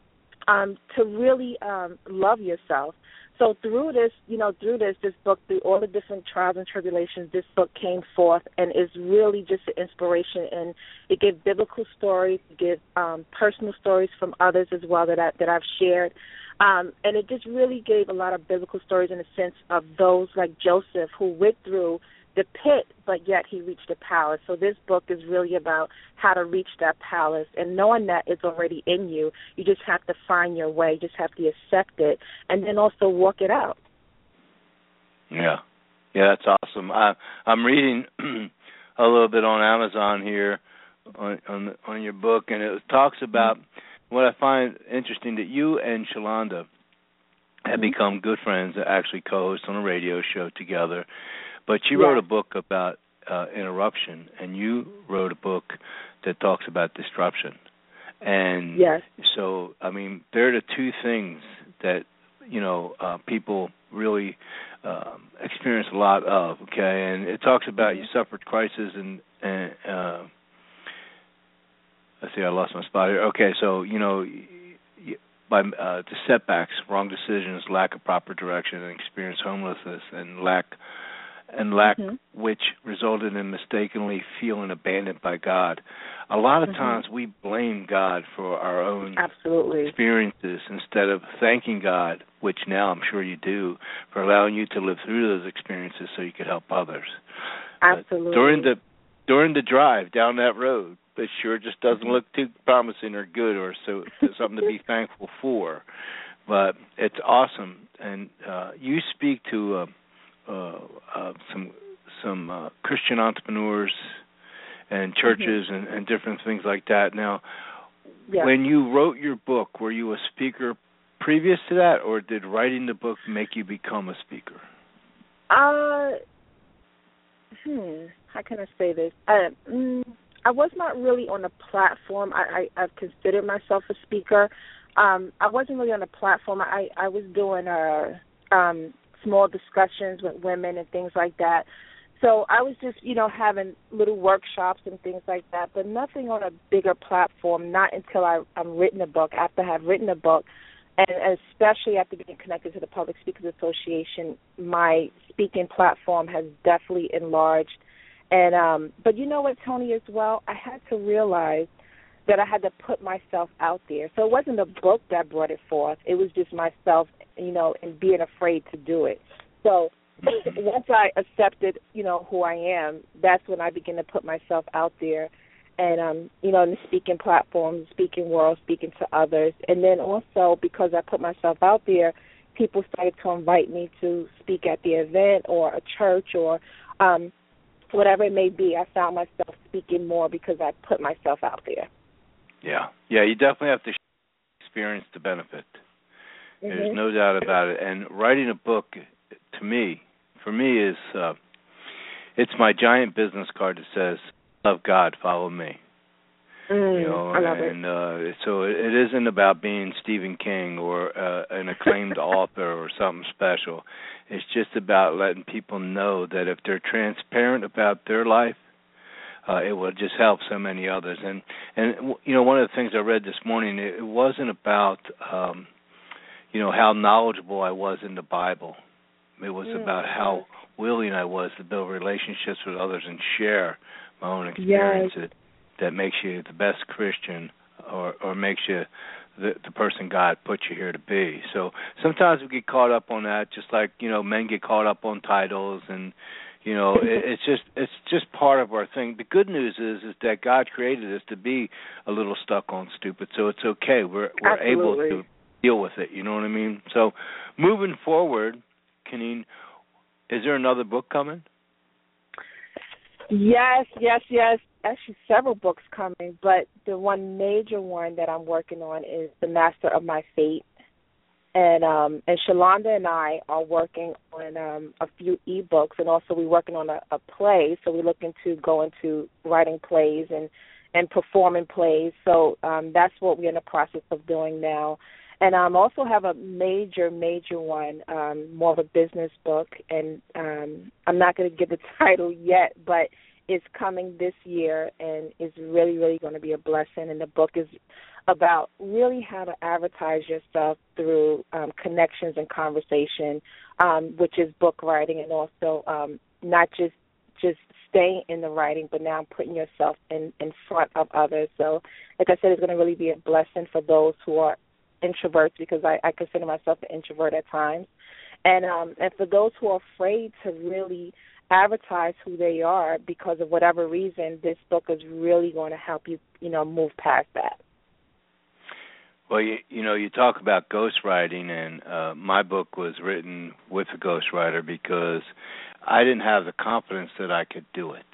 Speaker 6: um, to really um, love yourself. So through this, you know, through this, this book, through all the different trials and tribulations, this book came forth and is really just an inspiration. And it gives biblical stories, it gives um, personal stories from others as well that, I, that I've shared. Um, and it just really gave a lot of biblical stories in the sense of those like Joseph who went through the pit, but yet he reached the palace. So this book is really about how to reach that palace and knowing that it's already in you. You just have to find your way. You just have to accept it and then also walk it out.
Speaker 2: Yeah. Yeah, that's awesome. I, I'm reading a little bit on Amazon here on on, on your book, and it talks about mm-hmm. what I find interesting, that you and Shalonda have mm-hmm. become good friends that actually co-host on a radio show together. But she wrote
Speaker 6: yeah.
Speaker 2: a book about uh, interruption, and you wrote a book that talks about disruption. And
Speaker 6: yes.
Speaker 2: so, I mean, they're the two things that, you know, uh, people really um, experience a lot of, okay? And it talks about you suffered crisis and, and uh, let's see, I lost my spot here. Okay, so, you know, by uh, the setbacks, wrong decisions, lack of proper direction, and experienced homelessness and lack and lack
Speaker 6: mm-hmm.
Speaker 2: which resulted in mistakenly feeling abandoned by God. A lot of
Speaker 6: mm-hmm.
Speaker 2: times we blame God for our own
Speaker 6: Absolutely.
Speaker 2: experiences instead of thanking God, which now I'm sure you do, for allowing you to live through those experiences so you could help others.
Speaker 6: Absolutely.
Speaker 2: But during the during the drive down that road, it sure just doesn't
Speaker 6: mm-hmm.
Speaker 2: look too promising or good or so something to be thankful for. But it's awesome, and uh, you speak to uh, Uh, uh, some some uh, Christian entrepreneurs and churches
Speaker 6: mm-hmm.
Speaker 2: and, and different things like that. Now,
Speaker 6: yeah.
Speaker 2: when you wrote your book, were you a speaker previous to that, or did writing the book make you become a speaker?
Speaker 6: Uh, hmm. How can I say this? Uh, mm, I was not really on a platform. I, I I've considered myself a speaker. Um, I wasn't really on a platform. I I was doing a um. small discussions with women and things like that. So I was just, you know, having little workshops and things like that, but nothing on a bigger platform, not until I, I'm written a book, after I have written a book, and especially after being connected to the Public Speakers Association, my speaking platform has definitely enlarged. And um, but you know what, Tony, as well, I had to realize that I had to put myself out there. So it wasn't the book that brought it forth. It was just myself, you know, and being afraid to do it. So once I accepted, you know, who I am, that's when I began to put myself out there and, um, you know, in the speaking platform, speaking world, speaking to others. And then also because I put myself out there, people started to invite me to speak at the event or a church or um, whatever it may be. I found myself speaking more because I put myself out there.
Speaker 2: Yeah, yeah, you definitely have to experience the benefit. Mm-hmm. There's no doubt about it. And writing a book, to me, for me, is uh, it's my giant business card that says, "Love God, follow me."
Speaker 6: Mm,
Speaker 2: you know,
Speaker 6: I love
Speaker 2: and
Speaker 6: it.
Speaker 2: Uh, so it, it isn't about being Stephen King or uh, an acclaimed author or something special. It's just about letting people know that if they're transparent about their life, Uh, it will just help so many others. And, and you know, one of the things I read this morning, it, it wasn't about, um, you know, how knowledgeable I was in the Bible. It was
Speaker 6: mm.
Speaker 2: about how willing I was to build relationships with others and share my own experiences.
Speaker 6: Yes.
Speaker 2: That makes you the best Christian or, or makes you the, the person God put you here to be. So sometimes we get caught up on that, just like, you know, men get caught up on titles and, You know, it, it's just it's just part of our thing. The good news is is that God created us to be a little stuck on stupid, so it's okay. We're we're
Speaker 6: Absolutely.
Speaker 2: able to deal with it. You know what I mean? So, moving forward, Keneen, is there another book coming?
Speaker 6: Yes, yes, yes. Actually, several books coming, but the one major one that I'm working on is The Master of My Fate. And um, and Shalonda and I are working on um, a few ebooks, and also we're working on a, a play. So we're looking to go into writing plays and, and performing plays. So um, that's what we're in the process of doing now. And I um, also have a major, major one, um, more of a business book. And um, I'm not going to give the title yet, but it's coming this year and is really, really going to be a blessing. And the book is about really how to advertise yourself through um, connections and conversation, um, which is book writing, and also um, not just just staying in the writing, but now putting yourself in, in front of others. So, like I said, it's going to really be a blessing for those who are introverts, because I, I consider myself an introvert at times. And um, and for those who are afraid to really advertise who they are because of whatever reason, this book is really going to help you, you know, move past that.
Speaker 2: Well, you, you know, you talk about ghostwriting, and uh, my book was written with a ghostwriter because I didn't have the confidence that I could do it.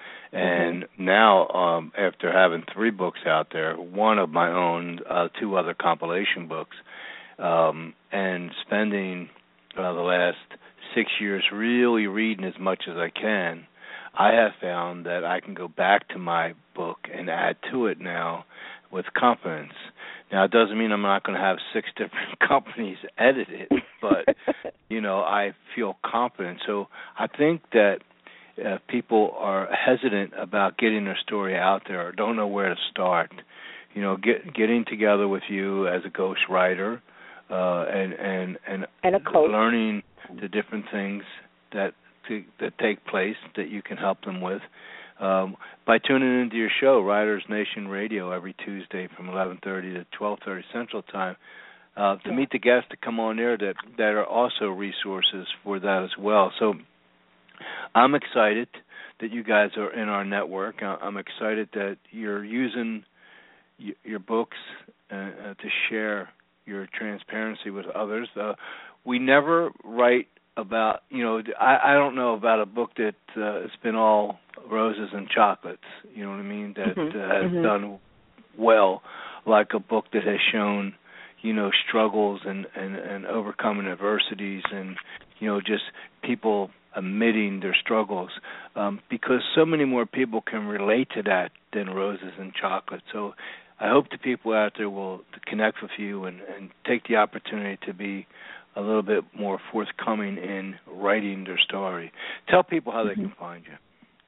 Speaker 2: And mm-hmm. now, um, after having three books out there, one of my own, uh, two other compilation books, um, and spending uh, the last six years really reading as much as I can, I have found that I can go back to my book and add to it now with confidence. Now, it doesn't mean I'm not going to have six different companies edit it, but, you know, I feel confident. So I think that if people are hesitant about getting their story out there or don't know where to start, you know, get, getting together with you as a ghostwriter uh, and, and, and,
Speaker 6: and a coach,
Speaker 2: learning the different things that to, that take place that you can help them with. Um, by tuning into your show, Writers Nation Radio, every Tuesday from eleven thirty to twelve thirty Central Time, uh, to yeah. meet the guests that come on there that, that are also resources for that as well. So I'm excited that you guys are in our network. I'm excited that you're using y- your books uh, uh, to share your transparency with others. Uh, we never write about, you know, I, I don't know about a book that uh, it's been all roses and chocolates, you know what I mean, that
Speaker 6: mm-hmm.
Speaker 2: uh, has
Speaker 6: mm-hmm.
Speaker 2: done well, like a book that has shown, you know, struggles and, and, and overcoming adversities and, you know, just people admitting their struggles, um, because so many more people can relate to that than roses and chocolate. So I hope the people out there will connect with you and, and take the opportunity to be a little bit more forthcoming in writing their story. Tell people how they mm-hmm. can find you.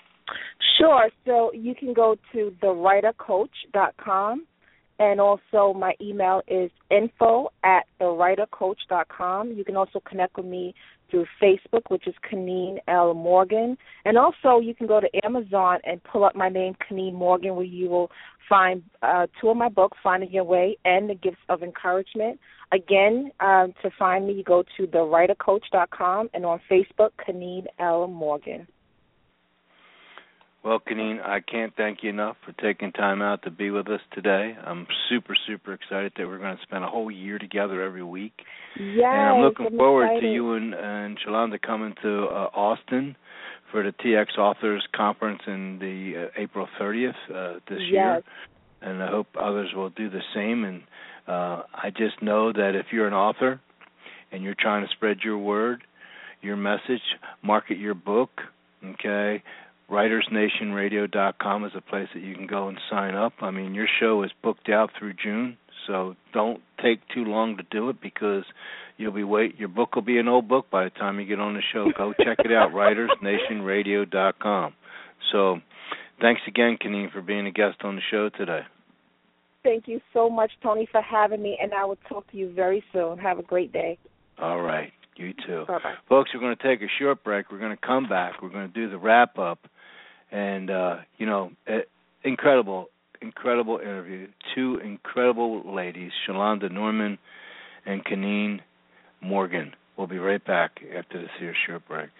Speaker 6: Sure. So you can go to the writer coach dot com, and also my email is info at the writer coach dot com. You can also connect with me through Facebook, which is Keneen L. Morgan. And also you can go to Amazon and pull up my name, Keneen Morgan, where you will find uh, two of my books, Finding Your Way and The Gifts of Encouragement. Again, um, to find me, you go to the writer coach dot com, and on Facebook, Keneen L. Morgan.
Speaker 2: Well, Keneen, I can't thank you enough for taking time out to be with us today. I'm super, super excited that we're going to spend a whole year together every week.
Speaker 6: Yes,
Speaker 2: and I'm looking
Speaker 6: I'm
Speaker 2: forward
Speaker 6: excited.
Speaker 2: to you and, and Shalonda coming to uh, Austin for the T X Authors Conference in the uh, April thirtieth uh, this
Speaker 6: yes.
Speaker 2: year. And I hope others will do the same. And uh, I just know that if you're an author and you're trying to spread your word, your message, market your book, okay, writers nation radio dot com is a place that you can go and sign up. I mean, your show is booked out through June, so don't take too long to do it because you'll be wait. Your book will be an old book by the time you get on the show. Go check it out, writers nation radio dot com. So thanks again, Keneen, for being a guest on the show today.
Speaker 6: Thank you so much, Tony, for having me, and I will talk to you very soon. Have a great day.
Speaker 2: All right. You too.
Speaker 6: Bye-bye.
Speaker 2: Folks, we're going to take a short break. We're going to come back. We're going to do the wrap-up. And, uh, you know, uh, incredible, incredible interview. Two incredible ladies, Shalonda Norman and Keneen Morgan. We'll be right back after this here short break.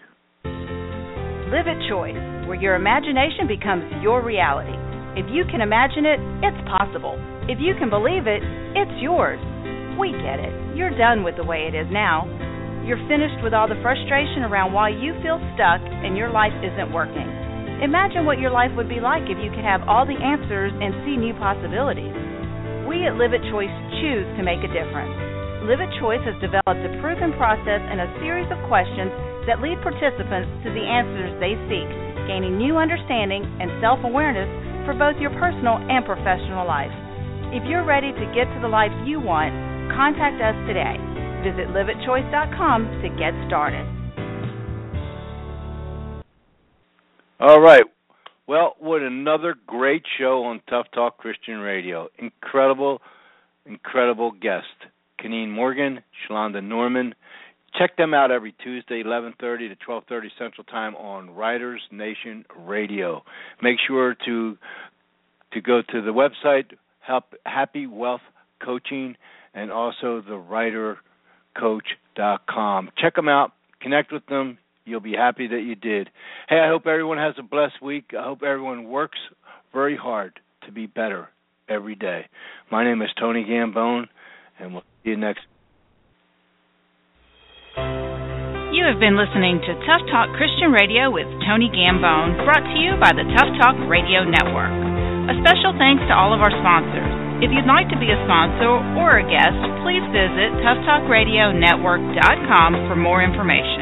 Speaker 1: Live at Choice, where your imagination becomes your reality. If you can imagine it, it's possible. If you can believe it, it's yours. We get it. You're done with the way it is now. You're finished with all the frustration around why you feel stuck and your life isn't working. Imagine what your life would be like if you could have all the answers and see new possibilities. We at Live at Choice choose to make a difference. Live at Choice has developed a proven process and a series of questions that lead participants to the answers they seek, gaining new understanding and self-awareness for both your personal and professional life. If you're ready to get to the life you want, contact us today. Visit live at choice dot com to get started.
Speaker 2: All right. Well, what another great show on Tough Talk Christian Radio. Incredible, incredible guest. Keneen Morgan, Shalonda Norman. Check them out every Tuesday, eleven thirty to twelve thirty Central Time on Writers Nation Radio. Make sure to to go to the website, help, Happy Wealth Coaching, and also the writer coach dot com. Check them out. Connect with them. You'll be happy that you did. Hey, I hope everyone has a blessed week. I hope everyone works very hard to be better every day. My name is Tony Gambone, and we'll see you next.
Speaker 1: You have been listening to Tough Talk Christian Radio with Tony Gambone, brought to you by the Tough Talk Radio Network. A special thanks to all of our sponsors. If you'd like to be a sponsor or a guest, please visit tough talk radio network dot com for more information.